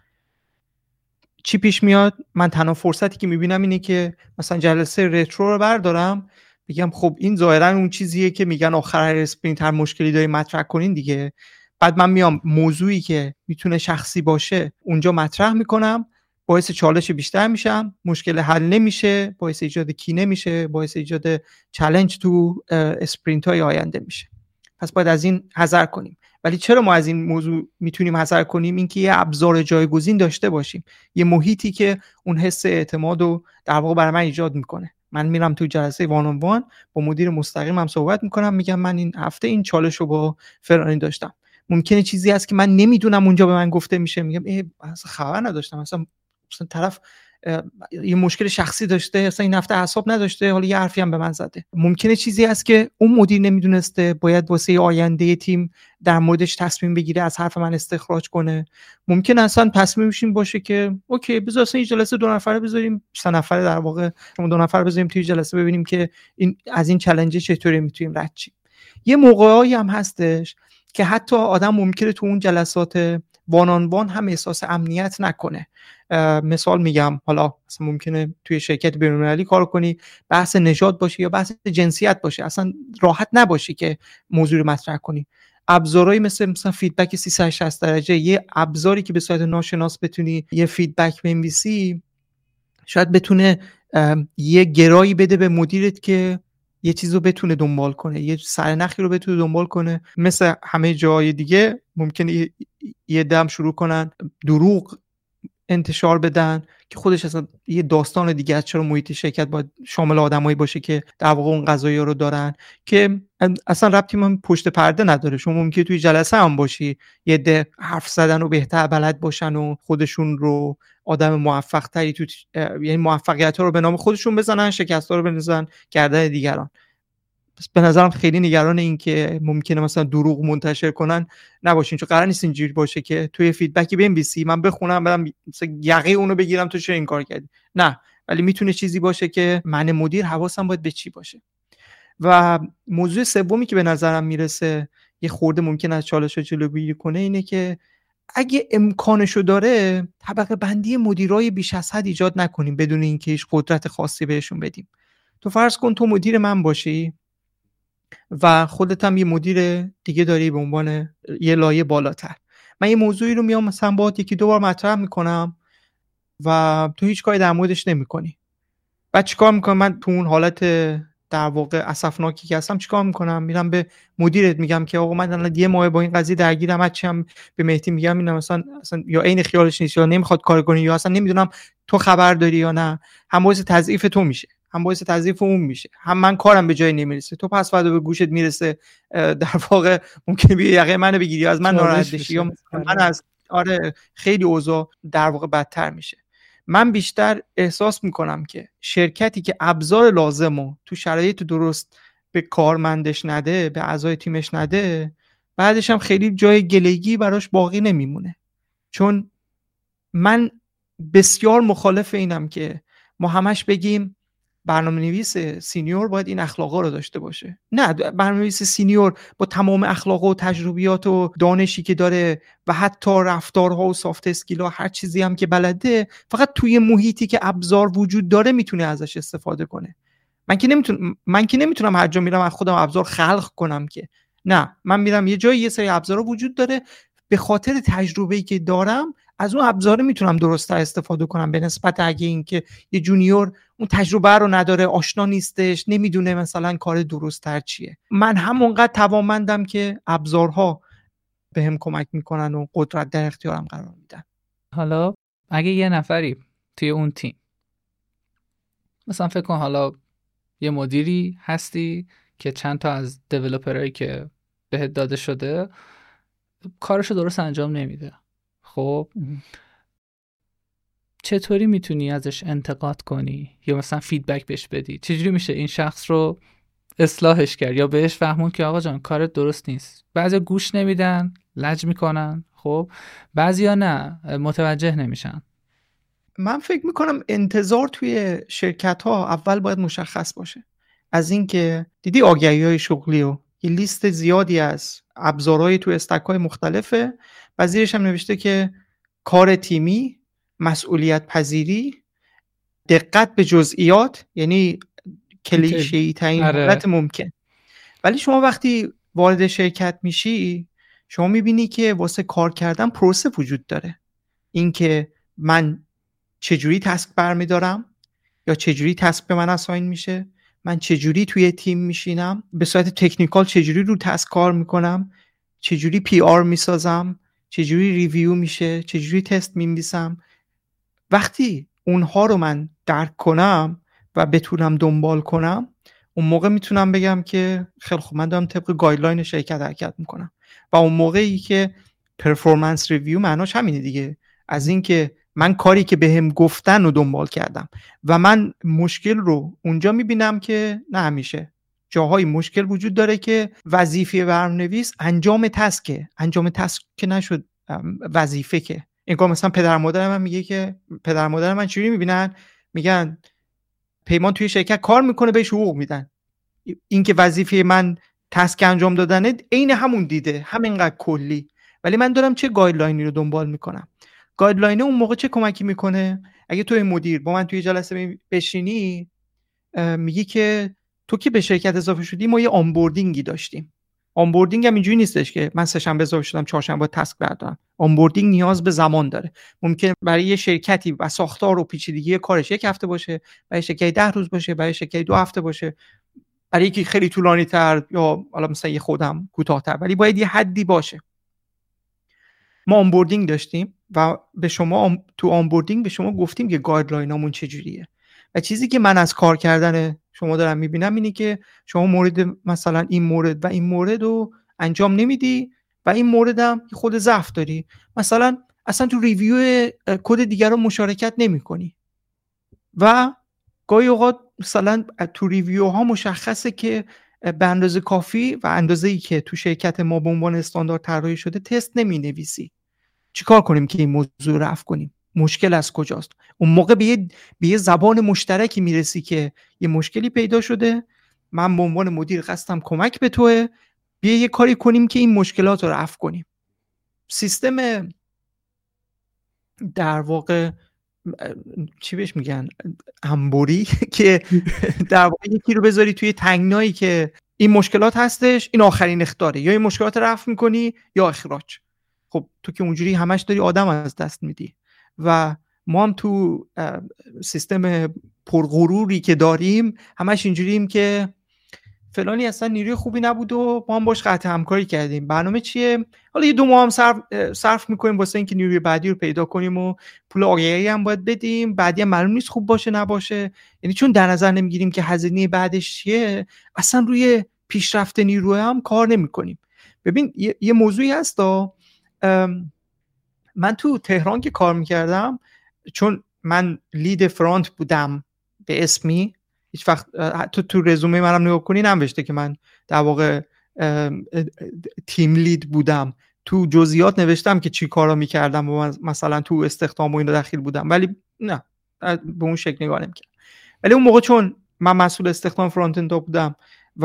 چی پیش میاد؟ من تنها فرصتی که میبینم اینه که مثلا جلسه رترو رو بردارم بگم خب این ظاهرا اون چیزیه که میگن آخر هر اسپرینت هر مشکلی داری مطرح کنین دیگه. بعد من میام موضوعی که میتونه شخصی باشه اونجا مطرح میکنم، باعث چالش بیشتر میشم، مشکل حل نمیشه، باعث ایجاد کینه میشه، باعث ایجاد چالش تو اسپرینت های آینده میشه. پس باید از این حذر کنیم. ولی چرا ما از این موضوع میتونیم حذر کنیم؟ اینکه یه ابزار جایگزین داشته باشیم، یه محیطی که اون حس اعتماد رو در واقع برای من ایجاد میکنه. من میرم تو جلسه وان آن وان با مدیر مستقیمم صحبت میکنم، میگم من این هفته این چالش رو با فلانی داشتم، ممکنه چیزی هست که من نمیدونم اونجا به من گفته میشه، میگم اصلا خبر نداشتم، اصلا طرف یه مشکل شخصی داشته، اصلا این هفته اعصاب نداشته، حالا یه حرفی هم به من زده. ممکنه چیزی هست که اون مدیر نمیدونسته، باید واسه آینده تیم در موردش تصمیم بگیره، از حرف من استخراج کنه. ممکن اصلا تصمیمش این باشه که اوکی بذار اصلا این جلسه 2 نفره بذاریم، 3 نفره در واقع، شما 2 نفر بذاریم توی جلسه ببینیم که این از این چالش چطوری میتونیم رد شیم. یه موقعایی هم هستش که حتی آدم ممکنه تو اون جلسات وان آن وان هم احساس امنیت نکنه. مثال میگم، حالا مثلا ممکنه توی شرکت بین‌المللی کار کنی، بحث نژاد باشه یا بحث جنسیت باشه، اصلا راحت نباشی که موضوع رو مطرح کنی. ابزارهایی مثلا فیدبک 360 درجه، یه ابزاری که به صورت ناشناس بتونی یه فیدبک بنویسی، شاید بتونه یه گرایی بده به مدیرت که یه چیز رو بتونه دنبال کنه، یه سرنخی رو بتونه دنبال کنه. مثل همه جای دیگه ممکنه یه دم شروع کنن دروغ انتشار بدن که خودش اصلا یه داستان دیگه از چرا محیط شرکت باید شامل آدمایی باشه که در واقع اون قضایا رو دارن که اصلا ربطی من پشت پرده نداره. شما ممکنه توی جلسه هم باشی، یه ده حرف زدن و بهتر بلد باشن و خودشون رو آدم موفق تری تو یعنی موفقیت ها رو به نام خودشون بزنن، شکست ها رو بنزن گردن دیگران. به نظرم خیلی نگران این که ممکنه مثلا دروغ منتشر کنن نباشین، چون قرار نیست اینجوری باشه که توی فیدبکی بنویسی من بخونم بعدم مثلا یقه اونو بگیرم تو چرا این کار کردی. نه، ولی میتونه چیزی باشه که من مدیر حواسم باید به چی باشه. و موضوع سومی که به نظرم میرسه یه خورده ممکن از چالش‌ها جلوگیری کنه اینه که اگه امکانشو داره طبقه بندی مدیرای بیش از حد ایجاد نکنیم بدون اینکه هیچ قدرت خاصی بهشون بدیم. تو فرض کن تو مدیر من باشی و خودت هم یه مدیر دیگه داری به عنوان یه لایه بالاتر. من یه موضوعی رو میام مثلا باهات 1-2 بار مطرح میکنم و تو هیچ کاری در موردش نمیکنی. بعد چیکار میکنم؟ من تو اون حالت در واقع اسفناکی که هستم چیکار میکنم؟ میرم به مدیرت میگم که آقا من الان 1 ماه با این قضیه درگیرم، هرچیم به مهدی میگم اینا مثلا یا عین خیالش نیست یا نمیخواد کار کنه یا اصلا نمیدونم تو خبر داری یا نه. هم باعث تضعیف تو میشه، هم باعث تضعیف اون میشه، هم من کارم به جای نمیرسه، تو پس فردا به گوشت میرسه، در واقع ممکنه بیا یقه منو بگیری از من ناراحت بشی یا من از خیلی اوضاع در واقع بدتر میشه. من بیشتر احساس میکنم که شرکتی که ابزار لازمو تو شرایط درست به کارمندش نده، به اعضای تیمش نده، بعدش هم خیلی جای گلگی براش باقی نمیمونه. چون من بسیار مخالف اینم که ما همش بگیم برنامه‌نویس سینیور باید این اخلاقا رو داشته باشه. نه، برنامه‌نویس سینیور با تمام اخلاق و تجربیات و دانشی که داره و حتی رفتارها و سافت اسکیل‌ها هر چیزی هم که بلده، فقط توی محیطی که ابزار وجود داره میتونه ازش استفاده کنه. من که نمیتونم هر جا میرم از خودم ابزار خلق کنم که. نه، من میرم یه جایی یه سری ابزارها وجود داره، به خاطر تجربه‌ای که دارم از اون ابزار میتونم درست‌تر استفاده کنم به نسبت اگه این که یه جونیور اون تجربه رو نداره، آشنا نیستش، نمیدونه مثلا کار درست‌تر چیه. من همونقدر توانمندم که ابزارها بهم کمک میکنن و قدرت در اختیارم قرار میدن. حالا اگه یه نفری توی اون تیم، مثلا فکر کن حالا یه مدیری هستی که چند تا از دیولپرایی که بهت داده شده کارشو درست انجام نمیده، خب چطوری میتونی ازش انتقاد کنی یا مثلا فیدبک بهش بدی؟ چجوری میشه این شخص رو اصلاحش کرد یا بهش فهمون که آقا جان کارت درست نیست؟ بعضی گوش نمیدن، لج میکنن، خب بعضیا نه، متوجه نمیشن. من فکر میکنم انتظار توی شرکت ها اول باید مشخص باشه. از اینکه دیدی آگهی های شغلی و یه لیست زیادی از ابزارهای توی استک های مختلفه، بعضیش هم نوشته که کار تیمی، مسئولیت پذیری، دقت به جزئیات، یعنی کلیشه‌ای ترین حالت ممکن. ولی شما وقتی وارد شرکت میشی شما میبینی که واسه کار کردن پروسه وجود داره. اینکه من چجوری تسک برمیدارم یا چجوری تسک به من اساین میشه، من چجوری توی تیم میشینم، به صورت تکنیکال چجوری رو تسک کار میکنم، چجوری پی آر میسازم، چجوری ریویو میشه، چجوری تست می‌نویسم. وقتی اونها رو من درک کنم و بتونم دنبال کنم، اون موقع میتونم بگم که خیلی خوب من دارم طبق گایدلاین شرکت حرکت میکنم. و اون موقعی که پرفورمنس ریویو معناش همینه دیگه، از این که من کاری که بهم گفتن رو دنبال کردم و من مشکل رو اونجا میبینم که نه همیشه جاهای مشکل وجود داره که وظیفه برنامه‌نویس انجام تسک که نشد وظیفه. که انگار مثلا پدر مادر من میگه که پدر مادر من چجوری میبینن؟ میگن پیمان توی شرکت کار میکنه بهش حقوق میدن. این که وظیفه من تسک انجام دادنه عین همون دیده، همینقدر کلی. ولی من دارم چه گایدلاینی رو دنبال میکنم. گایدلاین اون موقع چه کمکی میکنه؟ اگه توی مدیر با من توی جلسه بشینی میگی که تو که به شرکت اضافه شدی ما یه آنبوردینگی داشتیم. آنبوردینگ هم اینجوری نیستش که من سه‌شنبه اضافه شدم چهارشنبه تسک بردارم. آنبوردینگ نیاز به زمان داره. ممکنه برای یه شرکتی و ساختار و پیچیدگی کارش 1 هفته باشه، برای شرکتی 10 روز باشه، برای شرکتی 2 هفته باشه، برای یکی خیلی طولانی تر یا حالا مثلا یه خودم کوتاه‌تر، ولی باید یه حدی باشه. ما آنبوردینگ داشتیم و به شما تو آنبوردینگ به شما گفتیم که گایدلاینامون چجوریه. و چیزی که من از کار کردن شما دارم میبینم اینه که شما مورد مثلا این مورد و این مورد رو انجام نمیدی و این مورد هم خود ضعف داری. مثلا اصلا تو ریویو کد دیگر رو مشارکت نمی کنی و گاهی اوقات مثلا تو ریویو ها مشخصه که به اندازه کافی و اندازه‌ای که تو شرکت ما به عنوان استاندارد طراحی شده تست نمی نویسی. چیکار کنیم که این موضوع رو رفع کنیم؟ مشکل از کجاست؟ اون موقع به یه زبان مشترکی میرسی که یه مشکلی پیدا شده، من به عنوان مدیر قصدم کمک به توه، بیا یه کاری کنیم که این مشکلات رو رفع کنیم. سیستم در واقع چی بهش میگن انبوری که در واقع یکی رو بذاری توی تنگنایی که این مشکلات هستش، این آخرین اخطاره، یا این مشکلات رو رفع میکنی یا اخراج. خب تو که اونجوری همش داری آدم از دست میدی و ما هم تو سیستم پرغروری که داریم همش اینجوریم که فلانی اصلا نیروی خوبی نبود و ما هم باش قطع همکاری کردیم. برنامه چیه؟ حالا یه 2 ماه هم صرف میکنیم واسه اینکه نیروی بعدی رو پیدا کنیم و پول آگهی هم باید بدیم، بعدی هم معلوم نیست خوب باشه نباشه. یعنی چون در نظر نمیگیریم که هزینه بعدش چیه، اصلا روی پیشرفت نیروی هم کار نمیکنیم. ببین یه موضوعی هست من تو تهران که کار میکردم، چون من لید فرانت بودم به اسمی، هیچ وقت تو رزومه منم نگاه کنی ننوشته که من در واقع تیم لید بودم. تو جزئیات نوشتم که چی کارا میکردم و مثلا تو استخدام و اینا دخیل بودم، ولی نه به اون شکل نگاه نمیکردم. ولی اون موقع چون من مسئول استخدام فرانت اند بودم و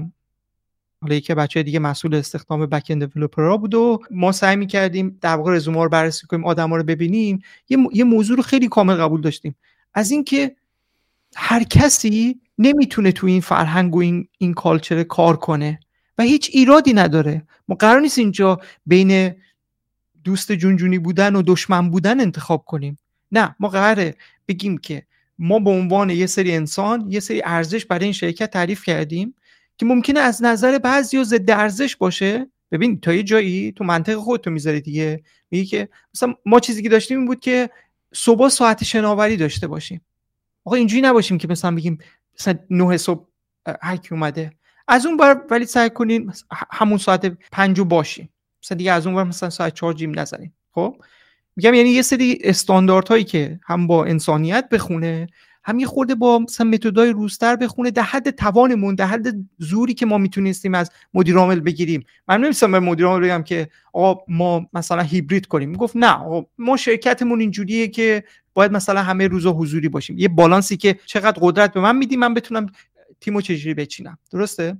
حالا یکی بچه دیگه مسئول استخدام بک اند دیولپرها بود و ما سعی می‌کردیم در واقع رزومه رو بررسی کنیم، آدما رو ببینیم، یه موضوع رو خیلی کامل قبول داشتیم، از اینکه هر کسی نمیتونه تو این فرهنگ و این کالچر کار کنه و هیچ ایرادی نداره. ما قرار نیست اینجا بین دوست جونجونی بودن و دشمن بودن انتخاب کنیم. نه، ما قراره بگیم که ما به عنوان یه سری انسان یه سری ارزش برای این شرکت تعریف کردیم که ممکنه از نظر بعضیا ضد ارزش باشه. ببین تا یه جایی تو منطق خودت میذاری دیگه، میگی که مثلا ما چیزی که داشتیم این بود که صبح ساعت شناوری داشته باشیم. آقا اینجوری نباشیم که مثلا بگیم مثلا 9 صبح هر کی اومده از اون بار، ولی سعی کنین همون ساعت 5 باشیم، مثلا دیگه از اون بار مثلا ساعت 4 جیم نزنیم. خب میگم یعنی یه سری استانداردهایی که هم با انسانیت بخونه، هم یه خورده با مثلا متدای روزتر بخونه، در حد توانمون، در حد زوری که ما میتونستیم از مدیر عامل بگیریم. من نمی‌خواستم به مدیر عامل بگم که آقا ما مثلا هیبرید کنیم، میگفت نه آقا ما شرکتمون اینجوریه که باید مثلا همه روزا حضوری باشیم، یه بالانسی که چقدر قدرت به من میدی من بتونم تیمو چجوری بچینم. درسته؟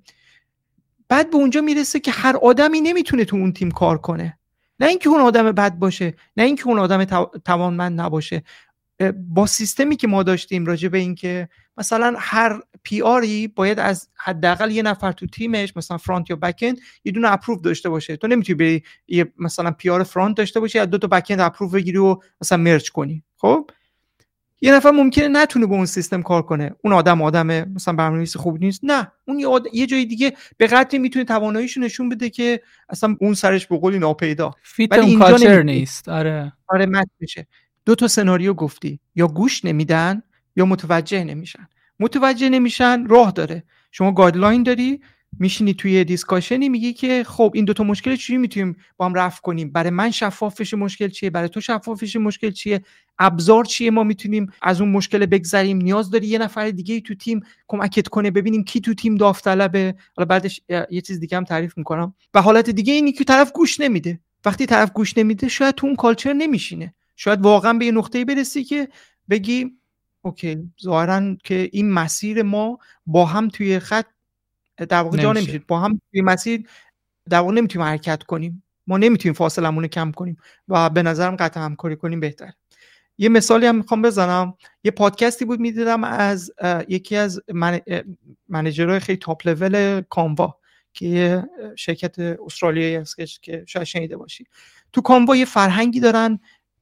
بعد به اونجا میرسه که هر آدمی نمیتونه تو اون تیم کار کنه، نه اینکه اون آدم بد باشه، نه اینکه اون آدم توانمند نباشه. با سیستمی که ما داشتیم راجع به این که مثلا هر پی آری باید از حداقل یه نفر تو تیمش مثلا فرانت یا بک اند یه دونه اپروو داشته باشه. تو نمیتونی بری یه مثلا پی آر فرانت داشته باشی از 2 تا بک اند اپروو بگیری و مثلا مرج کنی. خب یه نفر ممکنه نتونه با اون سیستم کار کنه، اون آدم مثلا برنامه‌نویس خوب نیست، نه اون یه جای دیگه به قدری میتونه تواناییشو نشون بده که اصلا اون سرش به قولی ناپیدا، ولی اینجا کالچر نیست. آره مت میشه. 2 تا سناریو گفتی، یا گوش نمیدن یا متوجه نمیشن. راه داره، شما گایدلاین داری، میشینی توی دیسکاشنی میگی که خب این دوتا مشکل چجوری میتونیم با هم رفع کنیم، برای من شفاف بشه مشکل چیه، برای تو شفاف بشه مشکل چیه، ابزار چیه، ما میتونیم از اون مشکل بگذریم، نیاز داری یه نفر دیگه تو تیم کمکت کنه، ببینیم کی تو تیم داوطلبه. حالا بعدش یه چیز دیگه هم تعریف میکنم. و حالت دیگه اینی که طرف گوش نمیده. وقتی طرف گوش نمیده شاید تو اون کالچر نمیشینه، شاید واقعا به یه نقطه‌ای برسی که بگی اوکی ظاهرا که این مسیر ما با هم توی خط در واقع جا نمیشه، با هم توی مسیر در واقع نمیتونیم حرکت کنیم، ما نمیتونیم فاصلمون رو کم کنیم و به نظرم قطع همکاری کنیم بهتره. یه مثالی هم میخوام بزنم. یه پادکستی بود میدیدم از یکی از منیجرهای خیلی تاپ لول کانوا که یه شرکت استرالیایی هست که شاید شنیده باشی. تو کانوا یه فرهنگی دارن،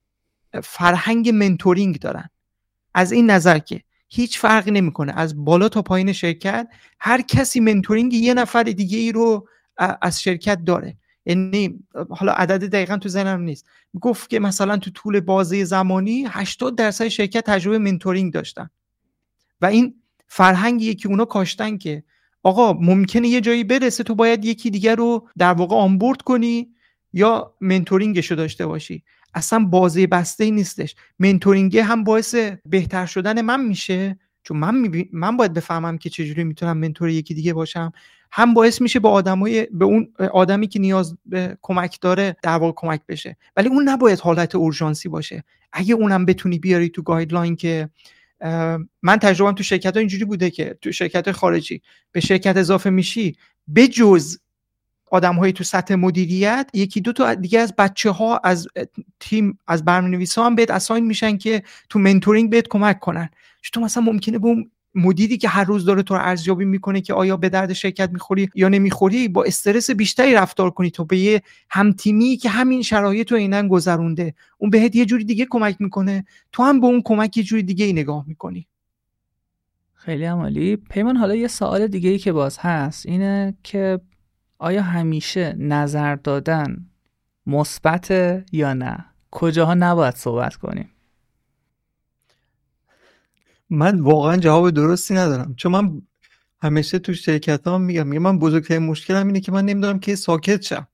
فرهنگ منتورینگ دارن، از این نظر که هیچ فرقی نمیکنه از بالا تا پایین شرکت هر کسی منتورینگ یه نفر دیگه ای رو از شرکت داره. یعنی حالا عدد دقیقاً تو ذهنم نیست، گفت که مثلا تو طول بازه زمانی 80% شرکت تجربه منتورینگ داشتن و این فرهنگیه که اونا کاشتن که آقا ممکنه یه جایی برسه تو باید یکی دیگر رو در واقع آنبورد کنی یا منتورینگشو داشته باشی. اصلا بازه بسته نیستش. منتورینگ هم باعث بهتر شدن من میشه، چون من باید بفهمم که چجوری میتونم منتور یکی دیگه باشم، هم باعث میشه به اون آدمی که نیاز به کمک داره در واقع کمک بشه. ولی اون نباید حالت اورژانسی باشه. اگه اونم بتونی بیاری تو گایدلاین که من تجربه‌ام تو شرکت‌ها اینجوری بوده که تو شرکت خارجی به شرکت اضافه میشی، به جز آدم‌های تو سطح مدیریت یکی دو تا دیگه از بچه‌ها از تیم از برنامه‌نویسا هم بهت اساین میشن که تو منتورینگ بهت کمک کنن. چون مثلا ممکنه به اون مدیری که هر روز داره تو رو ارزیابی میکنه که آیا به درد شرکت میخوری یا نمیخوری با استرس بیشتری رفتار کنی تو به یه هم تیمی که همین شرایط رو عیناً گذرونده. اون بهت یه جوری دیگه کمک میکنه، تو هم به اون کمک یه جوری دیگه ای نگاه میکنی. خیلی عالی. پیمان حالا یه سوال دیگه ای که باز هست اینه که آیا همیشه نظر دادن مثبت یا نه؟ کجاها نباید صحبت کنیم؟ من واقعا جواب درستی ندارم، چون من همیشه تو شرکتام میگم من بزرگترین مشکلم اینه که من نمیدونم که ساکت شم.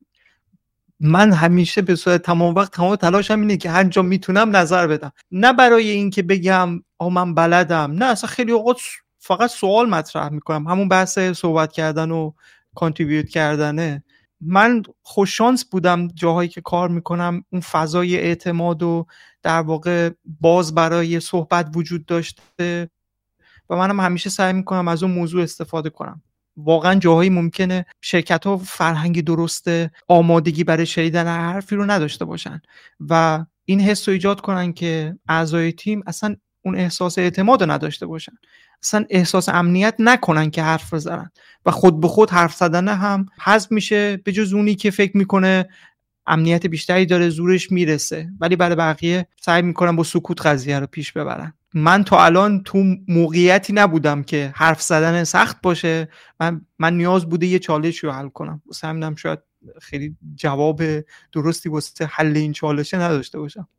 من همیشه به صورت تمام وقت تمام تلاشم اینه که هر جا میتونم نظر بدم، نه برای این که بگم من بلدم، نه اصلا خیلی اوقات فقط سوال مطرح میکنم، همون بحث صحبت کردن و کانتریبیوت کردنه. من خوش شانس بودم جاهایی که کار میکنم اون فضای اعتماد و در واقع باز برای صحبت وجود داشته و منم همیشه سعی میکنم از اون موضوع استفاده کنم. واقعا جاهایی ممکنه شرکت‌ها فرهنگی درسته، آمادگی برای شنیدن حرفی رو نداشته باشن و این حس رو ایجاد کنن که اعضای تیم اصلا اون احساس اعتماد رو نداشته باشن، اصلا احساس امنیت نکنن که حرف بزنن و خود به خود حرف زدن هم حذف میشه، به جز اونی که فکر میکنه امنیت بیشتری داره زورش میرسه، ولی برای بقیه سعی میکنن با سکوت قضیه رو پیش ببرن. من تا الان تو موقعیتی نبودم که حرف زدن سخت باشه، من نیاز بوده یه چالش رو حل کنم، واسه همینم شاید خیلی جواب درستی واسه حل این چالشه نداشته باشم.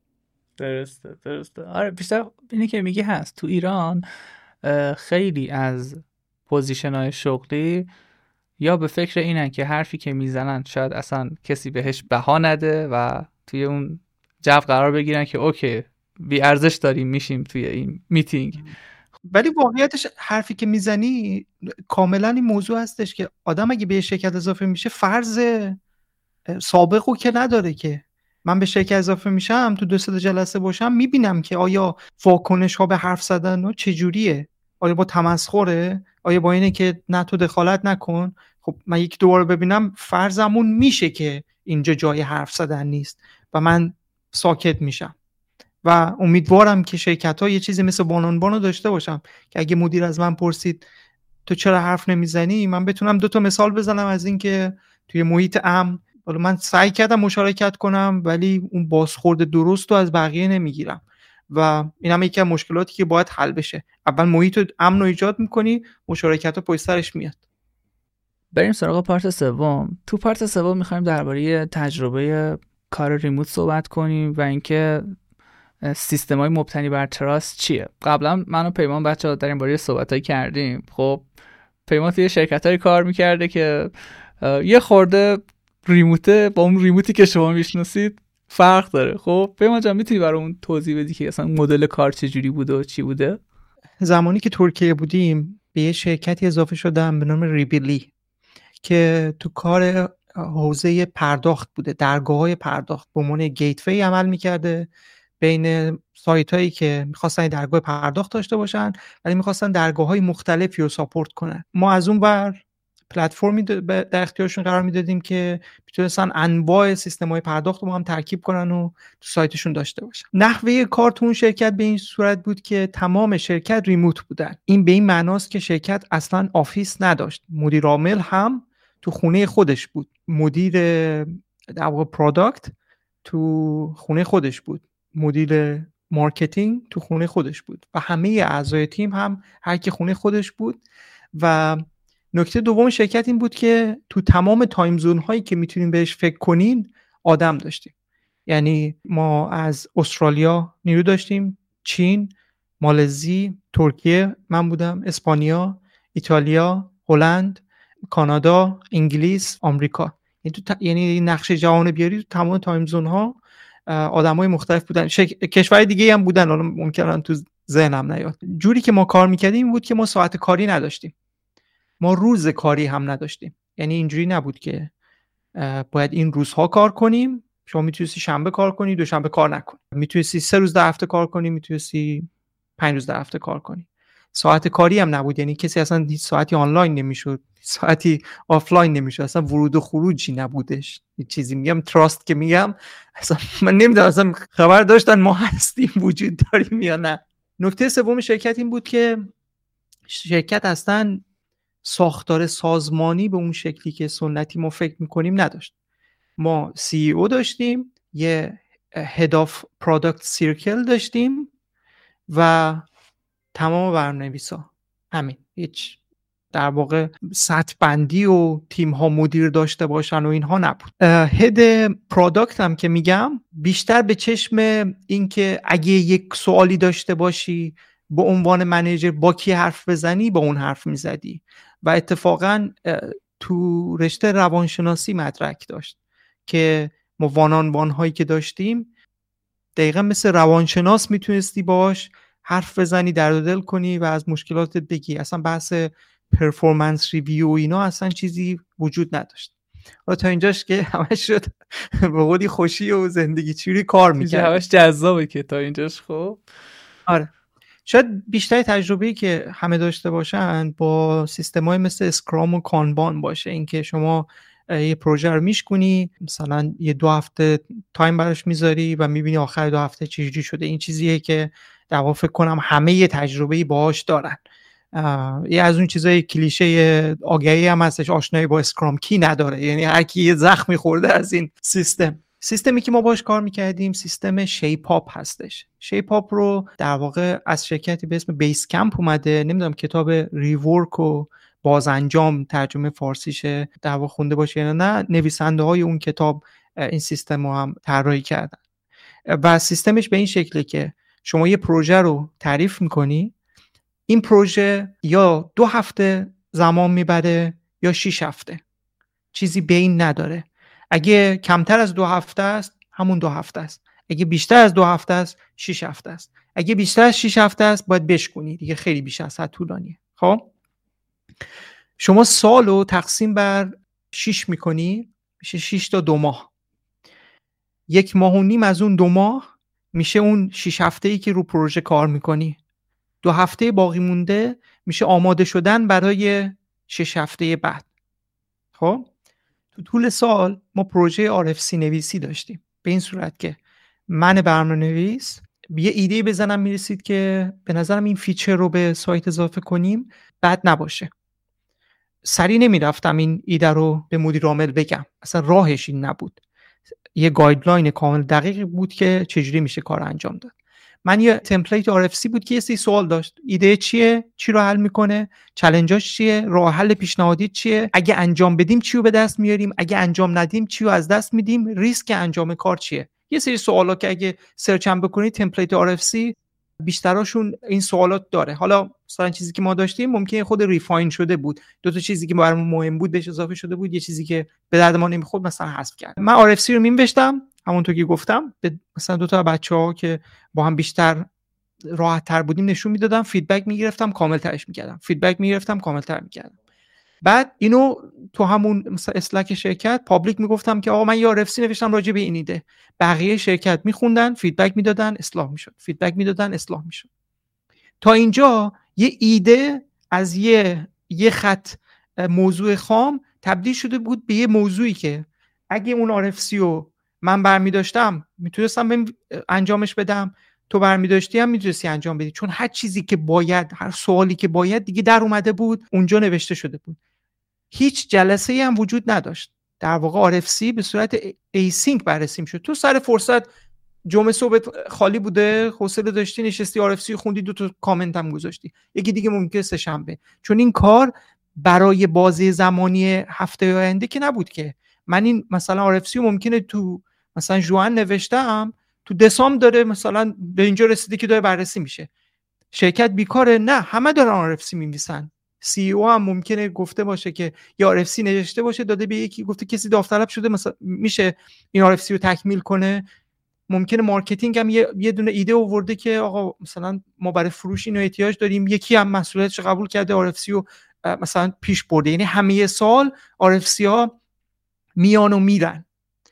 درسته. آره بیشتر اینی که میگی هست. تو ایران خیلی از پوزیشن‌های شغلی یا به فکر اینن که حرفی که میزنن شاید اصلا کسی بهش بها نده و توی اون جو قرار بگیرن که اوکی بی ارزش داریم میشیم توی این میتینگ. ولی واقعیتش حرفی که میزنی کاملا این موضوع هستش که آدم اگه به شرکت اضافه میشه فرض سابقو که نداره که من به شرکت اضافه میشم تو 2-3 جلسه باشم میبینم که آیا واکنش ها به حرف زدن چجوریه، آیا با تمسخره، آیا با اینه که نه تو دخالت نکن. خب من یک دوباره ببینم فرضمون میشه که اینجا جای حرف زدن نیست و من ساکت میشم و امیدوارم که شرکت ها یه چیزی مثل بانانبانو داشته باشم که اگه مدیر از من پرسید تو چرا حرف نمیزنی، من بتونم 2 مثال بزنم از این که توی محیط امن من سعی کردم مشارکت کنم ولی اون بازخورد درست رو از بقیه نمیگیرم و این هم یکی از مشکلاتی که باید حل بشه. اول محیط امن رو ایجاد میکنی، مشارکت ها پشت سرش میاد. بریم سراغ پارت سوم. تو پارت سوم میخوایم درباره تجربه کار ریموت صحبت کنیم و اینکه سیستم‌های مبتنی بر تراست چیه. قبلا من و پیمان بچه‌ها در این باره صحبتایی کردیم. خب پیمان توی شرکت‌های کار میکرده که یه خورده ریموته با اون ریموتی که شما میشناسید فرق داره. خب پیمان جان میتونی برامون توضیح بدی که اصلا مدل کار چجوری بوده و چی بوده؟ زمانی که ترکیه بودیم به یه شرکتی اضافه شدم به نام ریبیلی که تو کار حوزه پرداخت بوده، درگاه‌های پرداخت به عنوان گیتوی عمل میکرده بین سایت هایی که میخواستن درگاه پرداخت داشته باشن ولی میخواستن درگاه های مختلفی رو ساپورت کنن. ما از اون بر پلتفرمی در اختیارشون قرار میدادیم که میتونستن انواع سیستم های پرداخت رو هم ترکیب کنن و تو سایتشون داشته باشن. نحوه کار تو اون شرکت به این صورت بود که تمام شرکت ریموت بودن. این به این معناست که شرکت اصلا آفیس نداشت. مدیر عامل هم تو خونه خودش بود، مدیر در واقع پروداکت تو خونه خودش بود، مدیر مارکتینگ تو خونه خودش بود و همه اعضای تیم هم هر کی خونه خودش بود. و نکته دوم شرکت این بود که تو تمام تایم زون هایی که میتونین بهش فکر کنین آدم داشتیم. یعنی ما از استرالیا نیرو داشتیم، چین، مالزی، ترکیه من بودم، اسپانیا، ایتالیا، هلند، کانادا، انگلیس، آمریکا. یعنی نقشه جهان بیاری تو تمام تایم زون ها آدمای مختلف بودن. کشور دیگه هم بودن، حالا ممکنه تو ذهنم نیاد. جوری که ما کار میکردیم این بود که ما ساعت کاری نداشتیم، ما روز کاری هم نداشتیم. یعنی اینجوری نبود که باید این روزها کار کنیم. شما میتونستی شنبه کار کنی، دوشنبه کار نکنی، میتونستی 3 روز در هفته کار کنی، میتونستی 5 روز در هفته کار کنی. ساعت کاری هم نبود، یعنی کسی اصلا هیچ ساعتی آنلاین نمیشد، ساعتی آفلاین نمیشد، اصلا ورود و خروجی نبودش. یه چیزی میگم تراست که میگم اصلا من نمیدونم اصلا خبر داشتن ما هستیم وجود داریم یا نه. نکته سوم شرکت این بود که شرکت اصلا ساختار سازمانی به اون شکلی که سنتی ما فکر میکنیم نداشت. ما CEO داشتیم، یه Head of Product Circle داشتیم و تمام برنامه‌نویسا. همین. هیچ در واقع سطح بندی و تیم ها مدیر داشته باشن و اینها نبود. هد پروداکت هم که میگم بیشتر به چشم این که اگه یک سوالی داشته باشی به عنوان منیجر با کی حرف بزنی با اون حرف میزدی و اتفاقا تو رشته روانشناسی مدرک داشت که ما وان هایی که داشتیم دقیقا مثل روانشناس میتونستی باش حرف بزنی، درد و دل کنی و از مشکلاتت بگی. اصلا بحث پرفورمنس ریویو و اینا اصلا چیزی وجود نداشت. و تا اینجاش که همش شد به قولی خوشی و زندگی چوری کار میکرد، همش جذابه که تا اینجاش. خب آره شاید بیشتر تجربه‌ای که همه داشته باشن با سیستم‌های مثل اسکرام و کانبان باشه. اینکه شما یه پروژه رو میشکنی، مثلا یه 2 هفته تایم براش میذاری و میبینی آخر 2 هفته چجوری شده. این چیزیه که در واقع فکر کنم همه یه تجربه‌ای باهاش دارن. یه از اون چیزای کلیشه آگهی هم هستش، آشنایی با اسکرام کی نداره. یعنی هر کی یه زخمی خورده از این سیستمی که ما باش کار میکردیم سیستم شیپ آپ هستش. شیپ آپ رو در واقع از شرکتی به اسم بیس کمپ اومده، نمیدونم کتاب ریورک و بازانجام ترجمه فارسیشه در واقع خونده باشه یا نه، نویسنده های اون کتاب این سیستم رو هم طراحی کردن و سیستمش به این شکله که شما یه پروژه رو تعریف میکنی، این پروژه یا 2 هفته زمان میبره یا 6 هفته، چیزی بین نداره. اگه کمتر از 2 هفته است همون 2 هفته است، اگه بیشتر از 2 هفته است 6 هفته است، اگه بیشتر از 6 هفته است باید بشکنی دیگه، خیلی بیش از حد طولانیه. خب شما سالو تقسیم بر 6 میکنی، میشه 6 تا 2 ماه. 1.5 ماه از اون 2 ماه میشه اون 6 هفته‌ای که رو پروژه کار میکنی. 2 هفته باقی مونده میشه آماده شدن برای 6 هفته بعد. خب تو طول سال ما پروژه RFC نویسی داشتیم، به این صورت که من برنامه‌نویس یه ایده بزنم میرسید که به نظرم این فیچر رو به سایت اضافه کنیم بد نباشه. سریع نمیرفتم این ایده رو به مدیر عامل بگم، اصلا راهش این نبود. یه گایدلاین کامل دقیق بود که چجوری میشه کار انجام داد. من یه تمپلیت RFC بود که یه سری سوال داشت، ایده چیه، چی رو حل میکنه، چالنجاش چیه، راه حل پیشنهادی چیه، اگه انجام بدیم چی رو به دست میاریم، اگه انجام ندیم چی رو از دست میدیم، ریسک انجام کار چیه. یه سری سوالا که اگه سرچ هم بکنید تمپلیت RFC بیشتراشون این سوالات داره. حالا مثلا چیزی که ما داشتیم ممکنه خود ریفاین شده بود، دو تا چیزی که برامون مهم بود بهش اضافه شده بود، یه چیزی که به درد ما نمیخورد مثلا حذف کرد. من RFC رو می‌نوشتم همونطور که گفتم، به مثلا دو تا بچه‌ها که با هم بیشتر راحت تر بودیم نشون میدادم، فیدبک میگرفتم، کامل ترش میکردم، فیدبک میگرفتم، کامل تر میکردم. بعد اینو تو همون مثلا اسلک شرکت پابلیک میگفتم که آقا من یه RFC نوشتم راجع به این ایده، بقیه شرکت میخوندن، فیدبک میدادن، اصلاح میشد، فیدبک میدادن، اصلاح میشد. تا اینجا یه ایده از یه خط موضوع خام تبدیل شده بود به یه موضوعی که اگه اون RFC رو من برمی داشتم میتونستم انجامش بدم، تو برمی داشتی هم میتونستی انجام بدی، چون هر چیزی که باید، هر سوالی که باید دیگه در اومده بود، اونجا نوشته شده بود. هیچ جلسه ای هم وجود نداشت. در واقع RFC به صورت async بررسی میشد. تو سر فرصت جمعه صبح خالی بوده، حوصله داشتی، نشستی RFC خوندی، دو تا کامنت هم گذاشتی، یکی دیگه ممکنه سه شنبه. چون این کار برای بازه زمانی هفته آینده که نبود که من این مثلا RFC ممکنه تو مثلا ژوئن نوشتم، تو دسامبر داره مثلا به اینجا رسیده که داره بررسی میشه، شرکت بیکاره؟ نه، همه دارن RFC می‌نویسن. CEO هم ممکنه گفته باشه که یا RFC نوشته باشه، داده به یکی، گفته کسی داوطلب شده مثلا میشه این RFC رو تکمیل کنه. ممکنه مارکتینگ هم یه دونه ایده آورده که آقا مثلا ما برای فروش اینو احتیاج داریم، یکی هم مسئولیتش قبول کرده RFC رو مثلا پیش برده. یعنی همه سال RFC ها میان و میرن.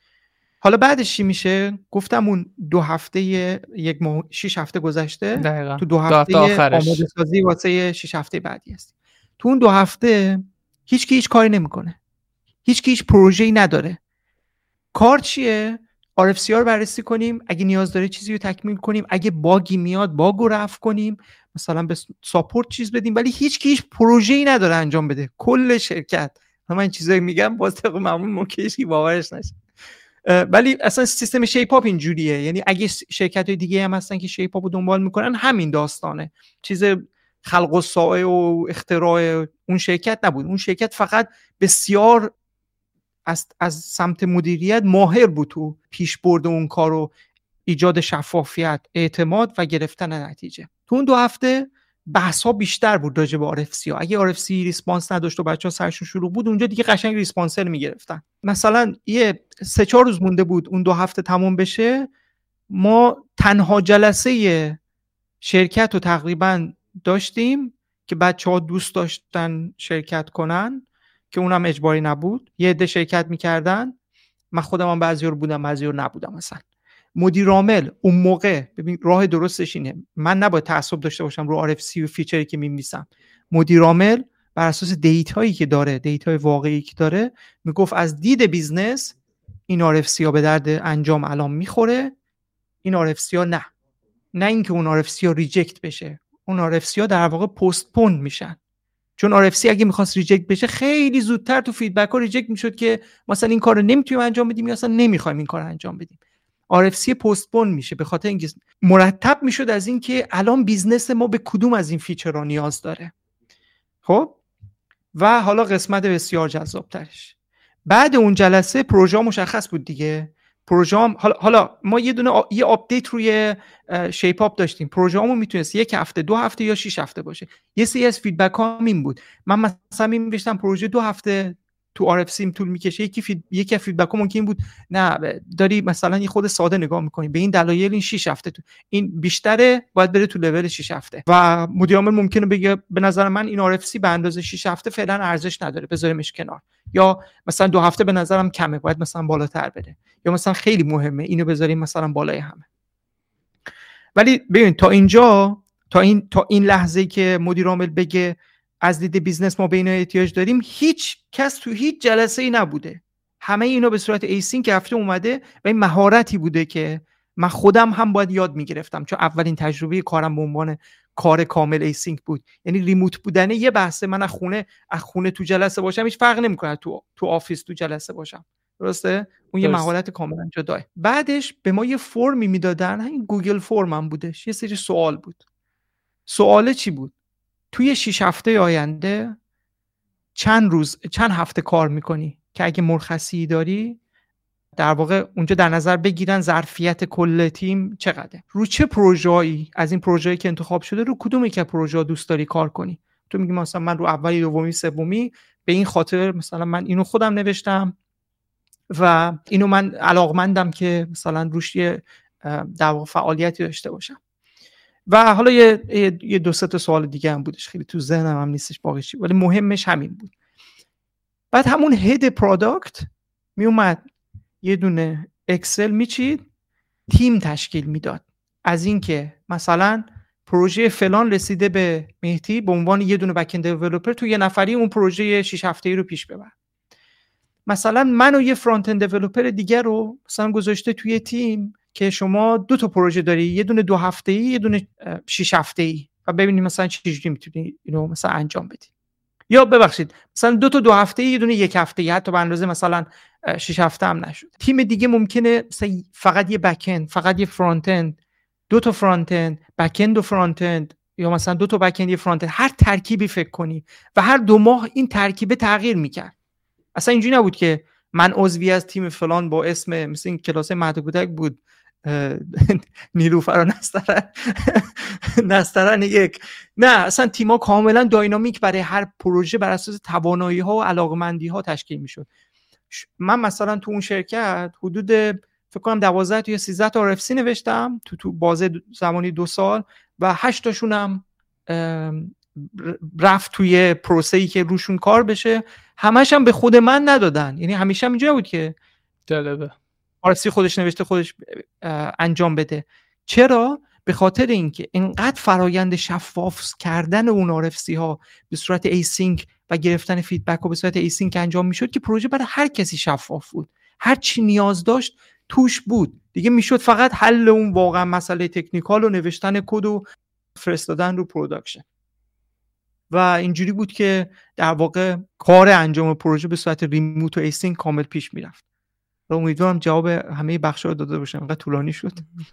حالا بعدش چی میشه؟ گفتم اون 2 هفته، یک ماه، 6 هفته گذشته، دقیقا. تو 2 هفته آماده سازی واسه 6 هفته بعدی است. تو اون 2 هفته هیچ کی هیچ کاری نمیکنه، هیچ کی هیچ پروژه‌ای نداره. کار چیه؟ RFC ها رو بررسی کنیم، اگه نیاز داره چیزی رو تکمیل کنیم، اگه باگی میاد باگ رو رفع کنیم، مثلا به ساپورت چیز بدیم، ولی هیچ کی هیچ پروژه‌ای نداره انجام بده. کل شرکت، من این چیزایی میگم باز طبق معمول ممکنه هیچ کی باورش نشه، ولی اصلا سیستم شیپ اپ اینجوریه. یعنی اگه شرکت‌های دیگه هم هستن که شیپ اپ رو دنبال میکنن، همین داستانه. چیز خلق و ساعه و اختراع اون شرکت نبود. اون شرکت فقط بسیار از سمت مدیریت ماهر بود تو پیش برد اون کار و ایجاد شفافیت، اعتماد و گرفتن نتیجه. تو اون 2 هفته بحث‌ها بیشتر بود راجع به RFC ها. اگه RFC ریسپانس نداشت و بچه‌ها سرشون شلوغ بود، اونجا دیگه قشنگ ریسپانسر میگرفتن. مثلا یه 3-4 روز مونده بود اون 2 هفته تموم بشه، ما تنها جلسه شرکت رو تقریبا داشتیم که بچه‌ها دوست داشتن شرکت کنن، که اونم اجباری نبود. یه عده شرکت میکردن، من خودم هم بعضی رو بودم بعضی رو نبودم. مثلا مدیر عامل اون موقع، ببین راه درستش اینه، من نباید تعصب داشته باشم رو RFC و فیچری که می‌نویسم. مدیر عامل بر اساس دیتایی که داره، دیتای واقعی که داره، میگفت از دید بیزنس این RFC ها به درد انجام الان میخوره، این RFC ها نه اینکه اون RFC ها ریجکت بشه، اون RFC ها در واقع پستپون میشن. چون RFC اگه میخواست ریجکت بشه خیلی زودتر تو فیدبک ها ریجکت میشد که مثلا این کارو نمیتونیم انجام بدیم یا اصلا نمیخوایم این کارو انجام بدیم. RFC پستپون میشه به خاطر اینکه مرتب میشد از این که الان بیزنس ما به کدوم از این فیچرها نیاز داره. خب و حالا قسمت بسیار جذابترش، بعد اون جلسه پروژه مشخص بود دیگه. پروژه حالا ما یه آپدیت روی شیپ اپ داشتیم. پروژه‌مون میتونست 1 هفته، 2 هفته یا 6 هفته باشه. یه سری از فیدبک ها این بود. من مثلا می‌نوشتم پروژه 2 هفته تو RFC طول میکشه، یکی از فیدبک ها ممکن بود نه داری مثلا یه خود ساده نگاه میکنی، به این دلایل این 6 هفته تو این بیشتره، باید بره تو لول 6 هفته. و مدیر عامل ممکنه بگه به نظر من این RFC به اندازه 6 هفته فعلا ارزش نداره، بذاریمش کنار، یا مثلا 2 هفته به نظرم کمه، باید مثلا بالاتر بره، یا مثلا خیلی مهمه اینو بذاریم مثلا بالای همه. ولی ببین تا اینجا، تا این لحظه که مدیر عامل بگه از دید بیزنس ما به اینا احتیاج داریم، هیچ کس تو هیچ جلسه‌ای نبوده. همه اینا به صورت ایسینک که هفته اومده و این مهارتی بوده که من خودم هم باید یاد میگرفتم، چون اولین تجربه کارم به عنوان کار کامل ایسینک بود. یعنی ریموت بودن یه بحثه، من از خونه تو جلسه باشم هیچ فرق نمیکنه تو آفیس تو جلسه باشم، درسته؟ اون یه مهارت کاملا جداه. بعدش به ما یه فرمی میدادن، این گوگل فرم هم بودش، یه سری سوال بود. سوال چی بود؟ توی 6 هفته آینده چند هفته کار میکنی که اگه مرخصی داری در واقع اونجا در نظر بگیرن ظرفیت کل تیم چقدره، رو چه پروژه‌ای از این پروژه‌ای که انتخاب شده رو کدومی که پروژه دوست داری کار کنی. تو میگی مثلا من رو اولی، دومی، سومی به این خاطر مثلا من اینو خودم نوشتم و اینو من علاقمندم که مثلا روش یه در واقع فعالیتی داشته باشم. و حالا یه دو سه تا سوال دیگه هم بودش، خیلی تو ذهنم هم نیستش باقی چی، ولی مهمش همین بود. بعد همون هد پروداکت می اومد یه دونه اکسل میچید، تیم تشکیل میداد از این که مثلا پروژه فلان رسیده به مهدی به عنوان یه دونه بک اند دیولپر، تو یه نفری اون پروژه 6 هفته‌ای رو پیش ببر. مثلا من و یه فرانت اند دیولپر دیگه رو مثلا گذاشته توی تیم که شما 2 تا پروژه داری، یه دونه 2 هفته‌ای، یه دونه 6 هفته‌ای، و ببینید مثلا چجوری میتونی اینو مثلا انجام بدی. یا ببخشید مثلا 2 تا 2 هفته‌ای، یه دونه 1 هفته‌ای، حتی به اندازه مثلا 6 هفته هم نشد. تیم دیگه ممکنه مثلا فقط یه بک اند، فقط یه فرانت اند، 2 تا فرانت اند، بک اند و فرانت اند، یا مثلا 2 تا بک اند یه فرانت اند، هر ترکیبی فکر کنی و هر 2 ماه این ترکیب تغییر می‌کرد. اصلا اینجوری نبود که من عضوی از تیم فلان با اسم مثل این کلاس مهد کودک بود نیلوفر و نسترن یک، نه اصلا تیم‌ها کاملا داینامیک برای هر پروژه بر اساس توانایی‌ها و علاقمندی‌ها تشکیل می‌شد. من مثلا تو اون شرکت حدود فکر کنم 12 تا یا 13 تا RFC نوشتم تو بازه زمانی 2 سال و 8 تاشون هم رفت توی پروسه‌ای که روشون کار بشه. همش هم به خود من ندادن، یعنی همیشه هم اینجوری بود که جالبه RFC خودش نوشته خودش انجام بده. چرا؟ به خاطر اینکه اینقدر فرایند شفاف کردن اون RFC ها به صورت ایسینک و گرفتن فیدبک و به صورت ایسینک انجام میشد که پروژه برای هر کسی شفاف بود، هر چی نیاز داشت توش بود دیگه، میشد فقط حل اون واقعا مسئله تکنیکال و نوشتن کد و فرستادن رو پروداکشن. و اینجوری بود که در واقع کار انجام پروژه به صورت ریموت و ایسینک کامل پیش میرفت. و امیدوارم جواب همه بخشا رو داده باشم، انقدر طولانی شد.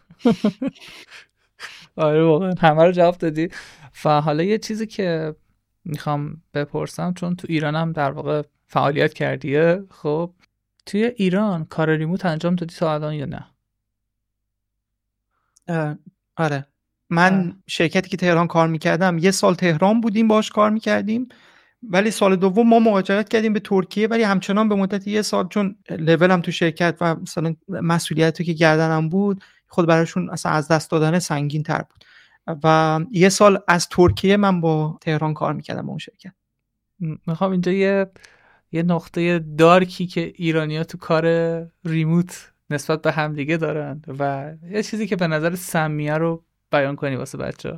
آره واقعا همه رو جواب دادی. و حالا یه چیزی که میخوام بپرسم، چون تو ایران هم در واقع فعالیت کردیه، خب توی ایران کار ریموت انجام دادی تا الان یا نه؟ آره من شرکتی که تهران کار میکردم 1 سال تهران بودیم باش کار میکردیم، ولی سال دوم ما مهاجرت کردیم به ترکیه، ولی همچنان به مدت 1 سال چون لولم تو شرکت و مثلا مسئولیتی که گردنم بود خود براشون اصلا از دست دادن سنگین تر بود و 1 سال از ترکیه من با تهران کار میکردم اون شرکت. میخوام اینجا یه نقطه دارکی که ایرانی‌ها تو کار ریموت نسبت به هم دیگه دارن و یه چیزی که به نظر سمیه رو بیان کنی واسه بچه‌ها.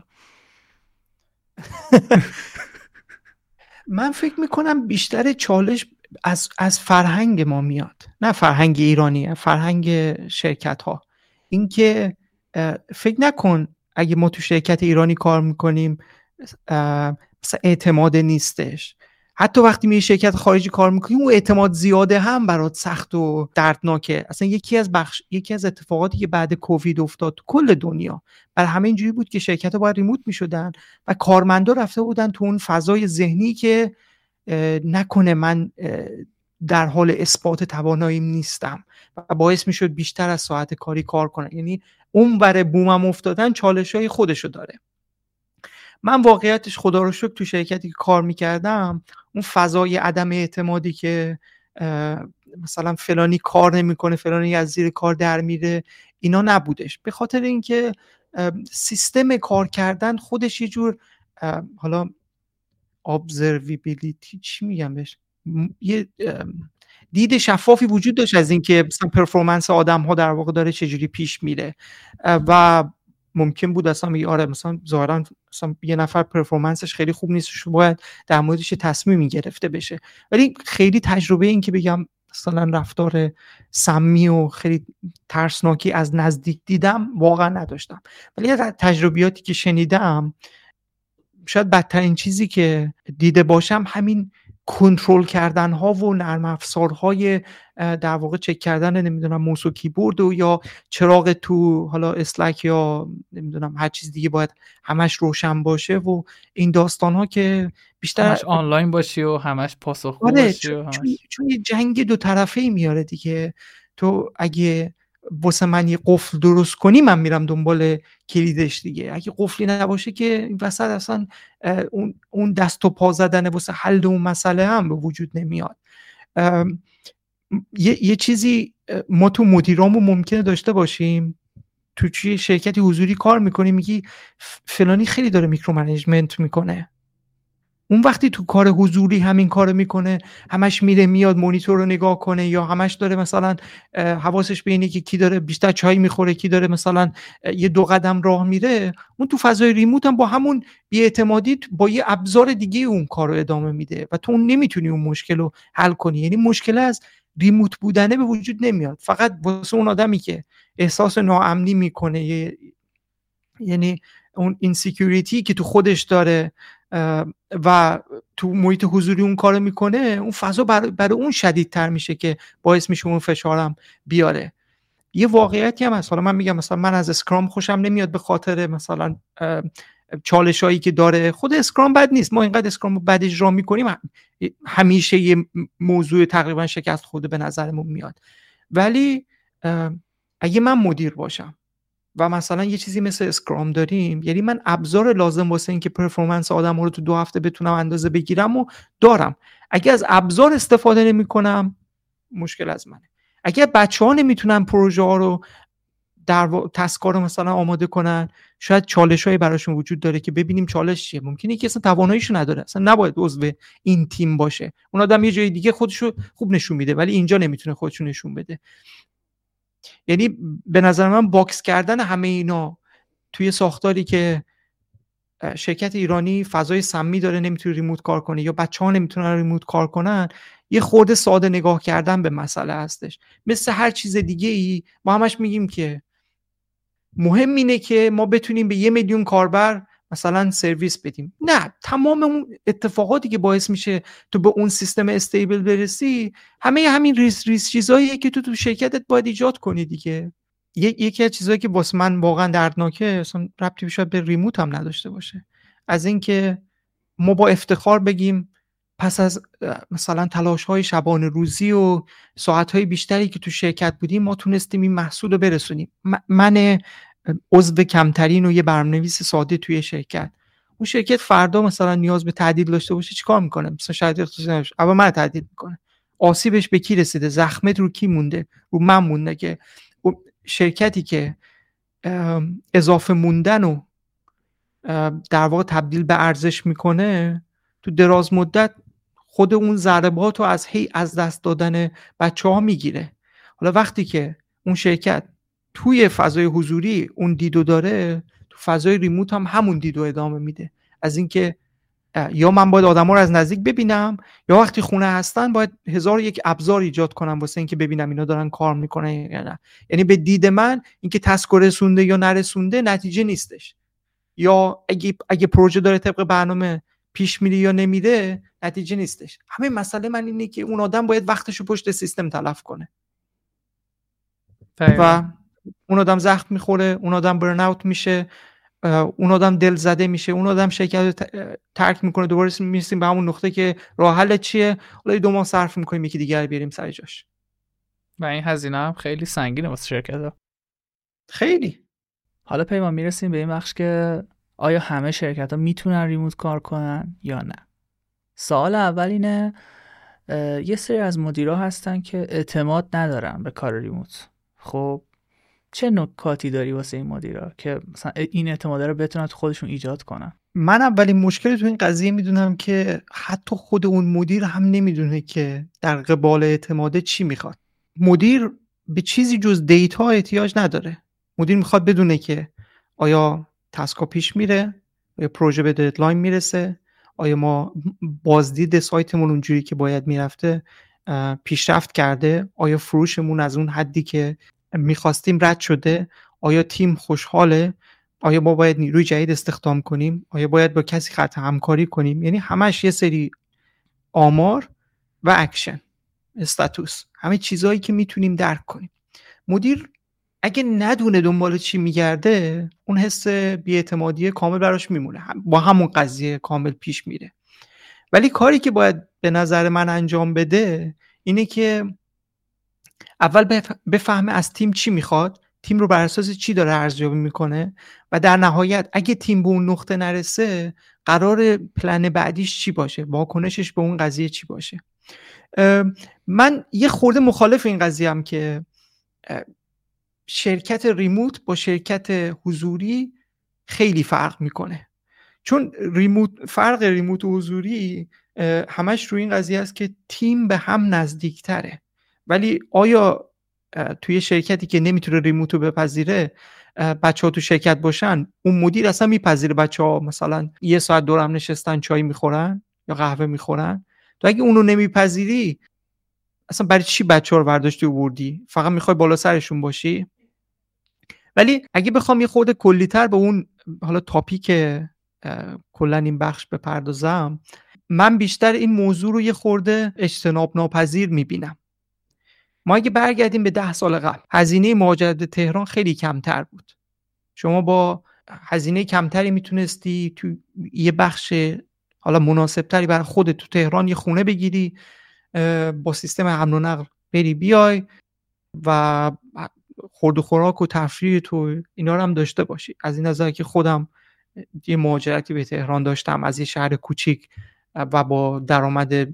من فکر میکنم بیشتر چالش از فرهنگ ما میاد، نه فرهنگ ایرانی، فرهنگ شرکت ها. این که فکر نکن اگه ما تو شرکت ایرانی کار میکنیم مثلا اعتماد نیستش، حتی وقتی می شرکت خارجی کار میکنیم اون اعتماد زیاده هم برات سخت و دردناکه. اصلا یکی از اتفاقاتی که بعد کووید افتاد تو کل دنیا برای همه اینجوری بود که شرکت‌ها باید ریموت میشدن و کارمندا رفته بودن تو اون فضای ذهنی که نکنه من در حال اثبات تواناییم نیستم و باعث میشد بیشتر از ساعت کاری کار کنن. یعنی اون برای بومم افتادن چالش‌های خودشو داره. من واقعیتش خدا رو شکر تو شرکتی که کار میکردم اون فضای عدم اعتمادی که مثلا فلانی کار نمیکنه، فلانی از زیر کار در میره، اینا نبودش. به خاطر اینکه سیستم کار کردن خودش یه جور حالا observability چی میگم بهش، یه دید شفافی وجود داشت از اینکه مثلا پرفورمنس آدم‌ها در واقع داره چجوری پیش میره و ممکن بود اصلا میگه آره مثلا ظاهرا مثلا یه نفر پرفورمنسش خیلی خوب نیست، باید در موردش تصمیمی گرفته بشه، ولی خیلی تجربه این که بگم مثلا رفتار سمی و خیلی ترسناکی از نزدیک دیدم واقعا نداشتم. ولی از تجربیاتی که شنیدم شاید بدترین چیزی که دیده باشم همین کنترل کردن ها و نرم افزارهای در واقع چک کردن نمیدونم موس و کیبورد و یا چراغ تو حالا اسلک یا نمیدونم هر چیز دیگه باید همش روشن باشه و این داستان ها که بیشتر همش آنلاین باشی و همش پاسخگو آره باشی و همش چون یه جنگ دو طرفه‌ای میاره دیگه. تو اگه واسه من یه قفل درست کنی من میرم دنبال کلیدش دیگه. اگه قفلی نباشه که این وسط اصلا اون دست و پا زدن واسه حل اون مسئله هم به وجود نمیاد. یه چیزی ما تو مدیرامون ممکنه داشته باشیم، تو چی شرکتی حضوری کار میکنی میگی فلانی خیلی داره میکرو منیجمنت میکنه، اون وقتی تو کار حضوری همین کارو میکنه، همش میره میاد مانیتور رو نگاه کنه، یا همش داره مثلا حواسش به اینه که کی داره بیشتر چای میخوره، کی داره مثلا یه 2 قدم راه میره، اون تو فضای ریموت هم با همون بی‌اعتمادی با یه ابزار دیگه اون کارو ادامه میده و تو نمیتونی اون مشکل رو حل کنی. یعنی مشکل از ریموت بودنه به وجود نمیاد، فقط واسه اون آدمی که احساس ناامنی میکنه، یعنی اون اینسیکیوریتی که تو خودش داره و تو محیط حضوری اون کارو میکنه، اون فضا برای اون شدیدتر میشه که باعث میشه اون فشارم بیاره. یه واقعیتی هم هست، حالا من میگم مثلا من از اسکرام خوشم نمیاد به خاطر مثلا چالشایی که داره. خود اسکرام بد نیست، ما اینقدر اسکرام رو بد اجرا میکنیم همیشه یه موضوع تقریبا شکست خورده به نظرمون میاد. ولی اگه من مدیر باشم و مثلا یه چیزی مثل اسکرام داریم، یعنی من ابزار لازم واسه این که پرفورمنس آدم‌ها رو تو 2 هفته بتونم اندازه بگیرم و دارم. اگه از ابزار استفاده نمی‌کنم مشکل از منه. اگه بچه‌ها نمیتونن پروژه ها رو تسکا رو مثلا آماده کنن، شاید چالش‌هایی براشون وجود داره که ببینیم چالش چیه. ممکنه که اصلا تواناییشو نداره، اصلا نباید عضو این تیم باشه، اون آدم یه جای دیگه خودشو خوب نشون میده ولی اینجا نمیتونه خودشو نشون بده. یعنی به نظر من باکس کردن همه اینا توی ساختاری که شرکت ایرانی فضای سمی داره نمیتونه ریموت کار کنه یا بچه‌ها نمیتونن ریموت کار کنن، یه خورده ساده نگاه کردن به مسئله هستش. مثل هر چیز دیگه ای ما همش میگیم که مهم اینه که ما بتونیم به 1 میلیون کاربر مثلا سرویس بدیم. نه، تمام اون اتفاقاتی که باعث میشه تو به اون سیستم استیبل برسی همین ریس چیزاییه که تو شرکتت باید ایجاد کنی دیگه. یکی از چیزایی که واسه من واقعا دردناکه، اصلا ربطی شاید به ریموت هم نداشته باشه، از اینکه ما با افتخار بگیم پس از مثلا تلاش‌های شبانه روزی و ساعت‌های بیشتری که تو شرکت بودیم ما تونستیم این محصول رو برسونیم. من عضو کمترین و یه برنامه‌نویس ساده توی شرکت، اون شرکت فردا مثلا نیاز به تعدیل داشته باشه چیکار میکنه؟ مثلا شاید اختصاصی نشه، اول من تعدیل میکنه. آسیبش به کی رسیده؟ زخمت رو کی مونده؟ رو من مونده. که شرکتی که اضافه موندن و در واقع تبدیل به ارزش میکنه تو دراز مدت خود اون ضربات رو از دست دادن بچه‌ها میگیره. حالا وقتی که اون شرکت توی فضای حضوری اون دیدو داره، تو فضای ریموت هم همون دیدو ادامه میده، از اینکه یا من باید آدما رو از نزدیک ببینم یا وقتی خونه هستن باید 1001 ابزار ایجاد کنم واسه اینکه ببینم اینا دارن کار میکنن یا نه. یعنی به دید من اینکه تسک رسونده یا نرسونده نتیجه نیستش، یا اگه پروژه داره طبق برنامه پیش میره یا نمیره نتیجه نیستش. همه مسئله من اینه که اون آدم باید وقتشو پشت سیستم تلف کنه و اون آدم زخم میخوره، اون آدم برن اوت میشه، اون آدم دل زده میشه، اون آدم شرکت ترک میکنه، دوباره میرسیم به همون نقطه که راه حل چیه؟ حالا 2 ماه صرف میکنیم یکی دیگر بیاریم سر جاش و این هزینه هم خیلی سنگینه واسه شرکت‌ها. خیلی. حالا پیمان میرسیم به این بخش که آیا همه شرکت‌ها میتونن ریموت کار کنن یا نه. سوال اول اینه، یه سری از مدیرا هستن که اعتماد ندارن به کار ریموت. خب چه نکاتی داری واسه این مدیرا که مثلا این اعتماد رو بتونن خودشون ایجاد کنن؟ من اولین مشکل تو این قضیه میدونم که حتی خود اون مدیر هم نمیدونه که در قبال اعتماد چی میخواد. مدیر به چیزی جز دیتا احتیاج نداره. مدیر میخواد بدونه که آیا تسکا پیش میره، آیا پروژه به ددلاین میرسه، آیا ما بازدید سایتمون اونجوری که باید میرفته پیشرفت کرده، آیا فروشمون از اون حدی که میخواستیم رد شده، آیا تیم خوشحاله، آیا ما باید نیروی جدید استخدام کنیم، آیا باید با کسی خط همکاری کنیم. یعنی همش یه سری آمار و اکشن استاتوس، همه چیزایی که میتونیم درک کنیم. مدیر اگه ندونه دنبال چی میگرده اون حس بی‌اعتمادی کامل براش میمونه، با همون قضیه کامل پیش میره. ولی کاری که باید به نظر من انجام بده اینه که اول بفهمه از تیم چی میخواد، تیم رو بر اساس چی داره ارزیابی میکنه و در نهایت اگه تیم به اون نقطه نرسه قرار پلن بعدیش چی باشه، واکنشش به اون قضیه چی باشه. من یه خورده مخالف این قضیه هم که شرکت ریموت با شرکت حضوری خیلی فرق میکنه. چون فرق ریموت و حضوری همش روی این قضیه است که تیم به هم نزدیکتره، ولی آیا توی شرکتی که نمیتونه ریموت رو بپذیره بچه ها تو شرکت باشن، اون مدیر اصلا میپذیره بچه ها مثلا 1 ساعت دور هم نشستن چای میخورن یا قهوه میخورن؟ تو اگه اونو نمیپذیری اصلا برای چی بچه ها رو برداشتی و بردی؟ فقط میخوای بالا سرشون باشی؟ ولی اگه بخوام یه خورده کلی‌تر به اون حالا تاپیک کلا این بخش بپردازم، من بیشتر این موضوع رو یه خورده اجتناب ناپذیر میبینم. ما اگه برگردیم به 10 سال قبل، هزینه مهاجرت به تهران خیلی کمتر بود. شما با هزینه کمتری میتونستی تو یه بخش حالا مناسبتری برای خودت تو تهران یه خونه بگیری، با سیستم حمل و نقل بری بیای و خورد و خوراک و تفریح تو اینا رو هم داشته باشی. از این نظر که خودم یه مهاجرتی به تهران داشتم، از یه شهر کوچیک و با درآمد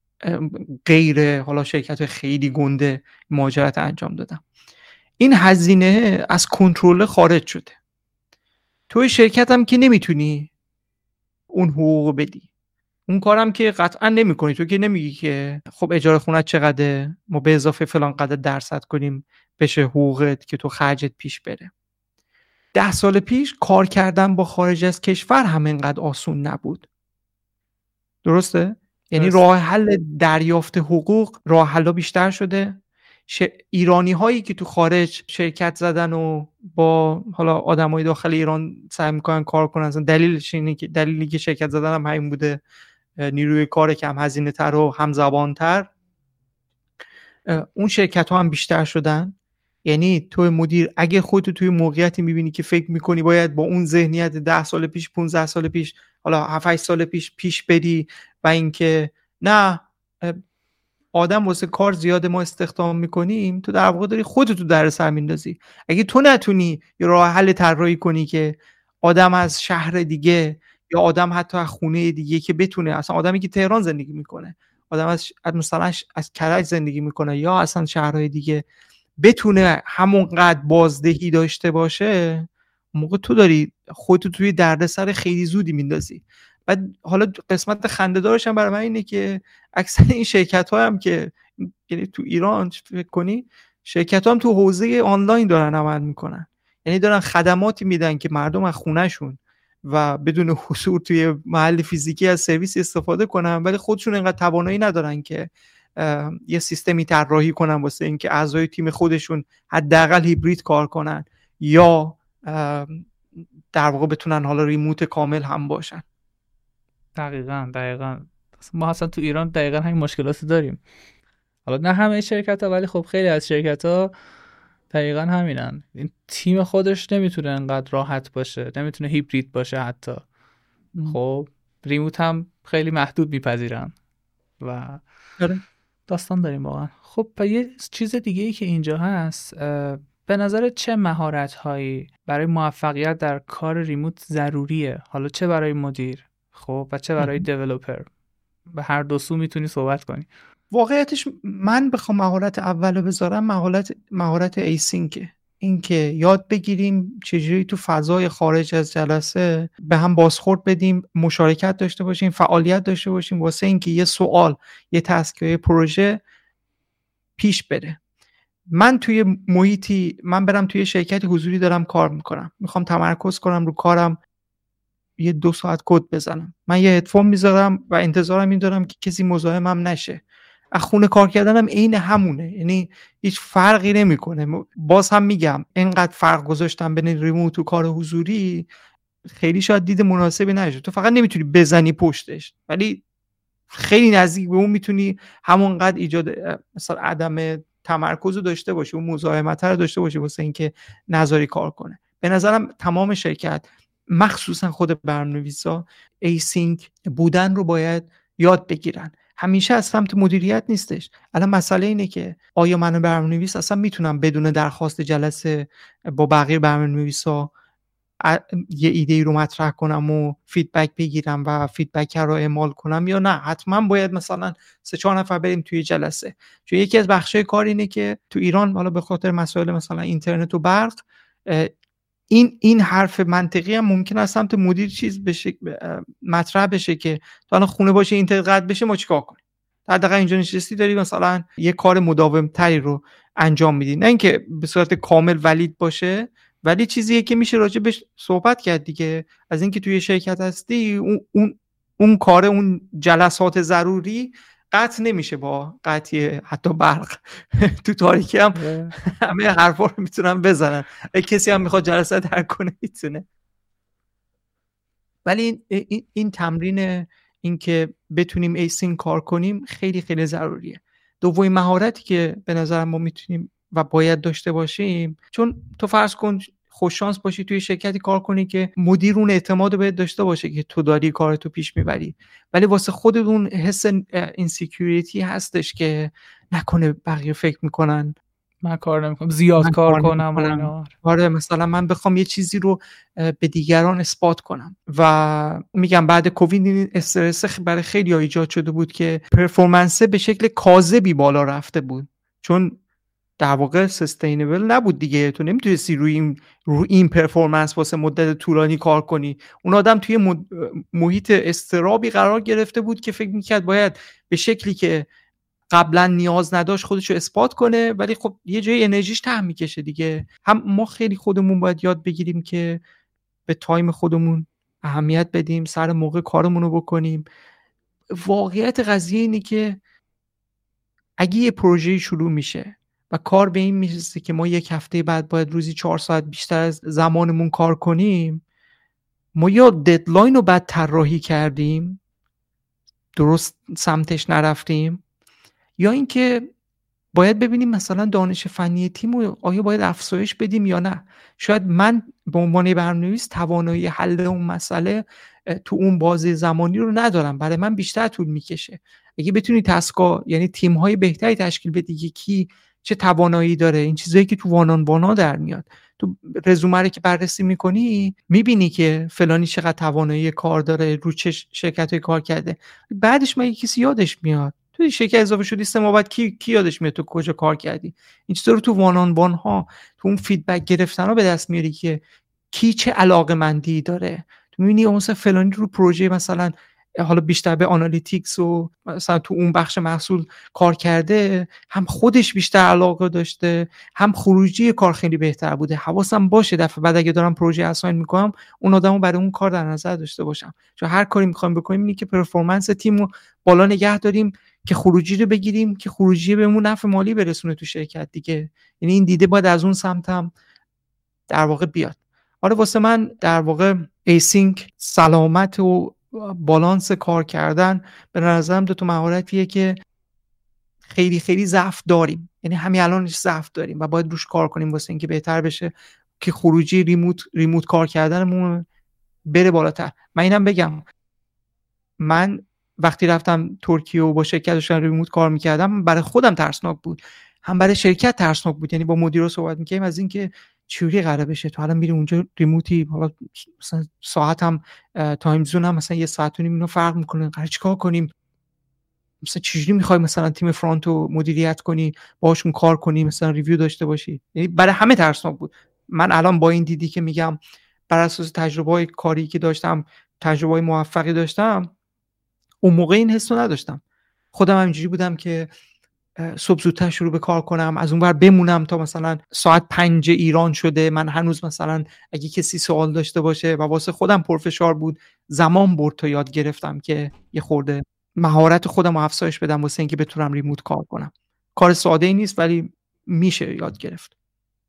غیر حالا شرکت خیلی گنده مهاجرت انجام دادم. این هزینه از کنترل خارج شده. توی شرکت هم که نمیتونی اون حقوق بدی، اون کارم که قطعا نمی‌کنی. تو که نمیگی که خب اجاره خونه چقدره، ما به اضافه فلان قدر درصد کنیم بشه حقوقت که تو خرجت پیش بره. 10 سال پیش کار کردن با خارج از کشور هم اینقدر آسون نبود. درسته؟ یعنی راه حل دریافت حقوق، راه حل‌ها بیشتر شده. ایرانی هایی که تو خارج شرکت زدن و با حالا آدمای داخل ایران سعی میکنن کار کنن، دلیلی که شرکت زدن هم همین بوده، نیروی کار کم هزینه تر و هم زبان تر. اون شرکت ها هم بیشتر شدن. یعنی تو مدیر اگه خودت توی موقعیتی میبینی که فکر میکنی باید با اون ذهنیت 10 سال پیش، 15 سال پیش، حالا 7-8 سال پیش بری و اینکه نه آدم واسه کار زیاد ما استخدام میکنیم، تو در واقع داری خودت تو در سر میندازی. اگه تو نتونی یه راه حل طراحی کنی که آدم از شهر دیگه یا آدم حتی از خونه دیگه که بتونه، اصلا آدمی که تهران زندگی میکنه، آدم از مثلا از کرج زندگی میکنه یا اصلا شهرهای دیگه، بتونه همونقدر بازدهی داشته باشه، موقع تو داری خودت توی دردسر خیلی زودی میندازی. بعد حالا قسمت خنده‌دارش هم برای من اینه که اکثر این شرکت‌ها هم که یعنی تو ایران فکر کنی شرکت‌ها هم تو حوزه آنلاین دارن عمل میکنن. یعنی دارن خدماتی میدن که مردم از خونه‌شون و بدون حضور توی محل فیزیکی از سرویس استفاده کنن، ولی خودشون اینقدر توانایی ندارن که یه سیستمی طراحی کنن واسه اینکه اعضای تیم خودشون حداقل هیبرید کار کنن یا در واقع بتونن حالا ریموت کامل هم باشن. دقیقاً ما اصلا تو ایران دقیقاً همین مشکلات داریم. حالا نه همه شرکت‌ها ولی خب خیلی از شرکت‌ها دقیقاً همینن. این تیم خودش نمیتونه انقدر راحت باشه، نمیتونه هیبرید باشه حتی. خب ریموت هم خیلی محدود میپذیرن و داستان داریم واقعا. خب یه چیز دیگه ای که اینجا هست، به نظر چه مهارت‌هایی برای موفقیت در کار ریموت ضروریه؟ حالا چه برای مدیر خب و چه برای دیولپر؟ به هر دو سو میتونی صحبت کنی. واقعیتش من بخوام مهارت اولو بذارم، مهارت ایسینکه. این که یاد بگیریم چجوری تو فضای خارج از جلسه به هم بازخورد بدیم، مشارکت داشته باشیم، فعالیت داشته باشیم واسه اینکه یه سوال، یه تاسک، یه پروژه پیش بره. من برم توی شرکت حضوری دارم کار میکنم، میخوام تمرکز کنم رو کارم، یه 2 ساعت کد بزنم، من یه هدفون میذارم و انتظارم این دارم که کسی مزاحمم نشه. از خونه کار کردنم عین همونه، یعنی هیچ فرقی نمیکنه. باز هم میگم اینقدر فرق گذاشتم بین ریموت و کار حضوری خیلی شاید دید مناسبی نشه. تو فقط نمیتونی بزنی پشتش، ولی خیلی نزدیک به اون میتونی همونقدر ایجاد مثلا عدم تمرکز رو داشته باشی، اون مزاحمت رو داشته باشی واسه اینکه نذاری کار کنه. به نظرم تمام شرکت، مخصوصا خود برنامه‌نویسا، ایسینک بودن رو باید یاد بگیرن. همیشه از سمت مدیریت نیستش. الان مسئله اینه که آیا من برنامه‌نویس اصلا میتونم بدون درخواست جلسه با بقیه برنامه‌نویسا یه ایده رو مطرح کنم و فیدبک بگیرم و فیدبک رو اعمال کنم یا نه حتما باید مثلا 3-4 نفر بریم توی جلسه؟ چون یکی از بخشای کار اینه که تو ایران حالا به خاطر مسائل مثلا اینترنت و برق این حرف منطقی هم ممکن است سمت مدیر چیز بشه، مطرح بشه که تو الان خونه باشه اینترنت قطع بشه ما چیکار کنیم؟ در دقیقاً اینجا نشستی داری مثلا یه کار مداوم تری رو انجام میدی، نه اینکه به صورت کامل ولید باشه ولی چیزیه که میشه راجع بهش صحبت کرد دیگه. از اینکه توی شرکت هستی اون کار، اون جلسات ضروری قطع نمیشه با قطعی حتی برق. تو تاریکی هم همه حرفا رو میتونن بزنن، کسی هم میخواد جلسه در کنه میتونه. ولی این تمرین این که بتونیم ایسینگ کار کنیم خیلی خیلی ضروریه. دومین مهارتی که به نظرم ما میتونیم و باید داشته باشیم، چون تو فرض کن خوش شانس باشی توی شرکتی کار کنی که مدیر اون اعتماد رو بهت داشته باشه که تو داری کارتو پیش میبری، ولی واسه خودت اون حس اینسیکیوریتی هستش که نکنه بقیه فکر میکنن من کار نمیکنم، زیاد کار کنم. آره مثلا من بخوام یه چیزی رو به دیگران اثبات کنم. و میگم بعد کووید این استرس برای خیلی ها ایجاد شده بود که پرفورمنس به شکل کاذبی بالا رفته بود، چون در واقع سستینبل نبود دیگه. تو نمیتونستی روی این پرفورمنس واسه مدت طولانی کار کنی. اون آدم توی محیط استرابی قرار گرفته بود که فکر میکرد باید به شکلی که قبلا نیاز نداشت خودشو اثبات کنه، ولی خب یه جای انرژیش ته میکشه دیگه. هم ما خیلی خودمون باید یاد بگیریم که به تایم خودمون اهمیت بدیم، سر موقع کارمون رو بکنیم. واقعیت قضیه اینه که اگه یه پروژه شروع میشه و کار به این میرسه که ما یک هفته بعد باید روزی 4 ساعت بیشتر از زمانمون کار کنیم، ما یا ددلاین رو بعد طراحی کردیم درست سمتش نرفتیم، یا اینکه باید ببینیم مثلا دانش فنی تیم رو آیا باید افزایش بدیم یا نه. شاید من به عنوان برنامه‌نویس توانایی حل اون مسئله تو اون بازه زمانی رو ندارم، برای من بیشتر طول میکشه. اگه بتونی تسکا یعنی تیم‌های بهتری تشکیل بدی که کی چه توانایی داره، این چیزایی که تو وانان وانا در میاد، تو رزومه رو که بررسی میکنی میبینی که فلانی چقدر توانایی کار داره، رو چه شرکت‌های کار کرده، بعدش مگه کسی یادش میاد؟ تو شرکت اضافه شدی 3 ماه بعد کی یادش میاد تو کجا کار کردی؟ این چیزا رو تو وانان وان ها تو اون فیدبک گرفتن ها به دست میاری که کی چه علاقه‌مندی داره. تو میبینی مثلا فلانی رو پروژه مثلا حالا بیشتر به آنالیتیکس و مثلا تو اون بخش محصول کار کرده، هم خودش بیشتر علاقه داشته، هم خروجی کار خیلی بهتر بوده. حواسم باشه دفعه بعد اگه دارم پروژه اساین میکنم اون آدمو برای اون کار در نظر داشته باشم، چون هر کاری میخوایم بکنیم اینه که پرفورمنس تیمو بالا نگه داریم که خروجی رو بگیریم که خروجی بهمون نفع مالی برسونه تو شرکت دیگه. یعنی این دیده باید از اون سمت هم در واقع بیاد. آره واسه من در واقع ایسینگ، سلامت و بالانس کار کردن به نظرم دو تا مهارتیه که خیلی خیلی ضعف داریم، یعنی همین الانش ضعف داریم و باید روش کار کنیم واسه اینکه بهتر بشه که خروجی ریموت کار کردنمون بره بالاتر. من اینم بگم، من وقتی رفتم ترکیه و با شرکت داشتم ریموت کار میکردم برای خودم ترسناک بود، هم برای شرکت ترسناک بود. یعنی با مدیرا صحبت میکردیم از اینکه چوری قراره بشه تو الان میری اونجا ریموتی، حالا مثلا ساعت هم تایم زون هم مثلا 1.5 ساعت اینو فرق میکنه، قراره چیکار کنیم؟ مثلا چجوری میخوای مثلا تیم فرانت رو مدیریت کنی، باهاشون کار کنی، مثلا ریویو داشته باشی؟ یعنی برای همه ترسناک بود. من الان با این دیدی که میگم بر اساس تجربه‌های کاری که داشتم، تجربه‌های موفقی داشتم، اون موقع این حسو نداشتم. خودم همینجوری بودم که صبح زودتر شروع به کار کنم، از اون ور بمونم تا مثلا ساعت 5 ایران شده، من هنوز مثلا اگه کسی سوال داشته باشه، و واسه خودم پرفشار بود. زمان برد تا یاد گرفتم که یه خورده مهارت خودم رو افزایش بدم واسه اینکه بتونم ریموت کار کنم. کار ساده ای نیست ولی میشه یاد گرفت.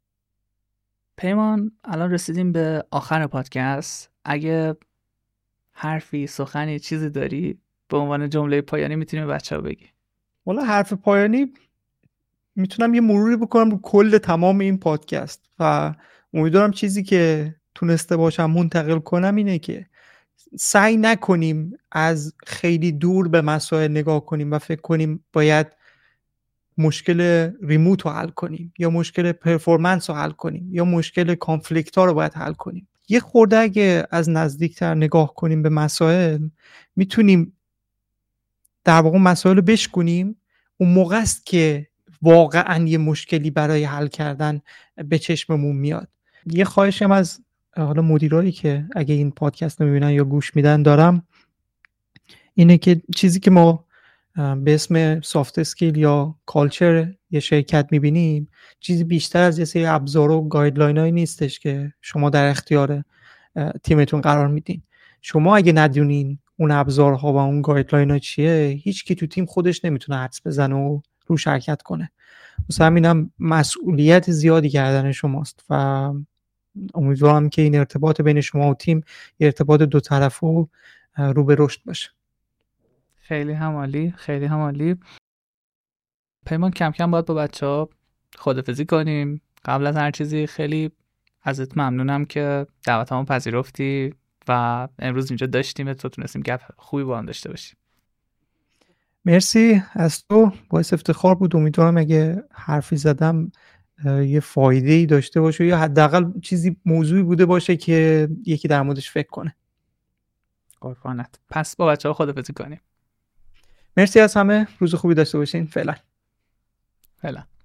پیمان الان رسیدیم به آخر پادکست. اگه حرفی، سخنی، چیزی داری به عنوان جمله پایانی میتونی به بچه‌ها بگی. والا حرف پایانی میتونم یه مروری بکنم رو کل تمام این پادکست و امیدوارم چیزی که تونسته باشم منتقل کنم اینه که سعی نکنیم از خیلی دور به مسائل نگاه کنیم و فکر کنیم باید مشکل ریموت رو حل کنیم یا مشکل پرفورمنس رو حل کنیم یا مشکل کانفلیکت ها رو باید حل کنیم. یه خورده اگه از نزدیکتر نگاه کنیم به مسائل، میتونیم در واقع مسائل رو بشکنیم. اون موقع است که واقعا یه مشکلی برای حل کردن به چشممون میاد. یه خواهشم از حالا مدیرایی که اگه این پادکست رو میبینن یا گوش میدن دارم، اینه که چیزی که ما به اسم سافت اسکیل یا کالچر یه شرکت میبینیم چیزی بیشتر از یه سری ابزار و گایدلاین هایی نیستش که شما در اختیار تیمتون قرار میدین. شما اگه ندونین اون ابزارها و اون گایدلاین ها چیه، هیچ کی تو تیم خودش نمیتونه حدس بزنه و روش حرکت کنه. واسه همینم مسئولیت زیادی گردن شماست و امیدوارم که این ارتباط بین شما و تیم یه ارتباط دو طرفه و رو به رشد باشه. خیلی هم عالی، خیلی هم عالی. پیمان کم کم باید با بچه‌ها خدافظی کنیم. قبل از هر چیزی خیلی ازت ممنونم که دعوتمو پذیرفتی و امروز اینجا داشتیم تو تونستیم گپ خوبی با هم داشته باشیم. مرسی از تو، باعث افتخار بود. امیدوارم اگه حرفی زدم یه فایده‌ای داشته باشه یا حداقل چیزی موضوعی بوده باشه که یکی در موردش فکر کنه. قربانت. پس با بچه‌ها خدافظی کنیم. مرسی از همه، روز خوبی داشته باشین. فعلا.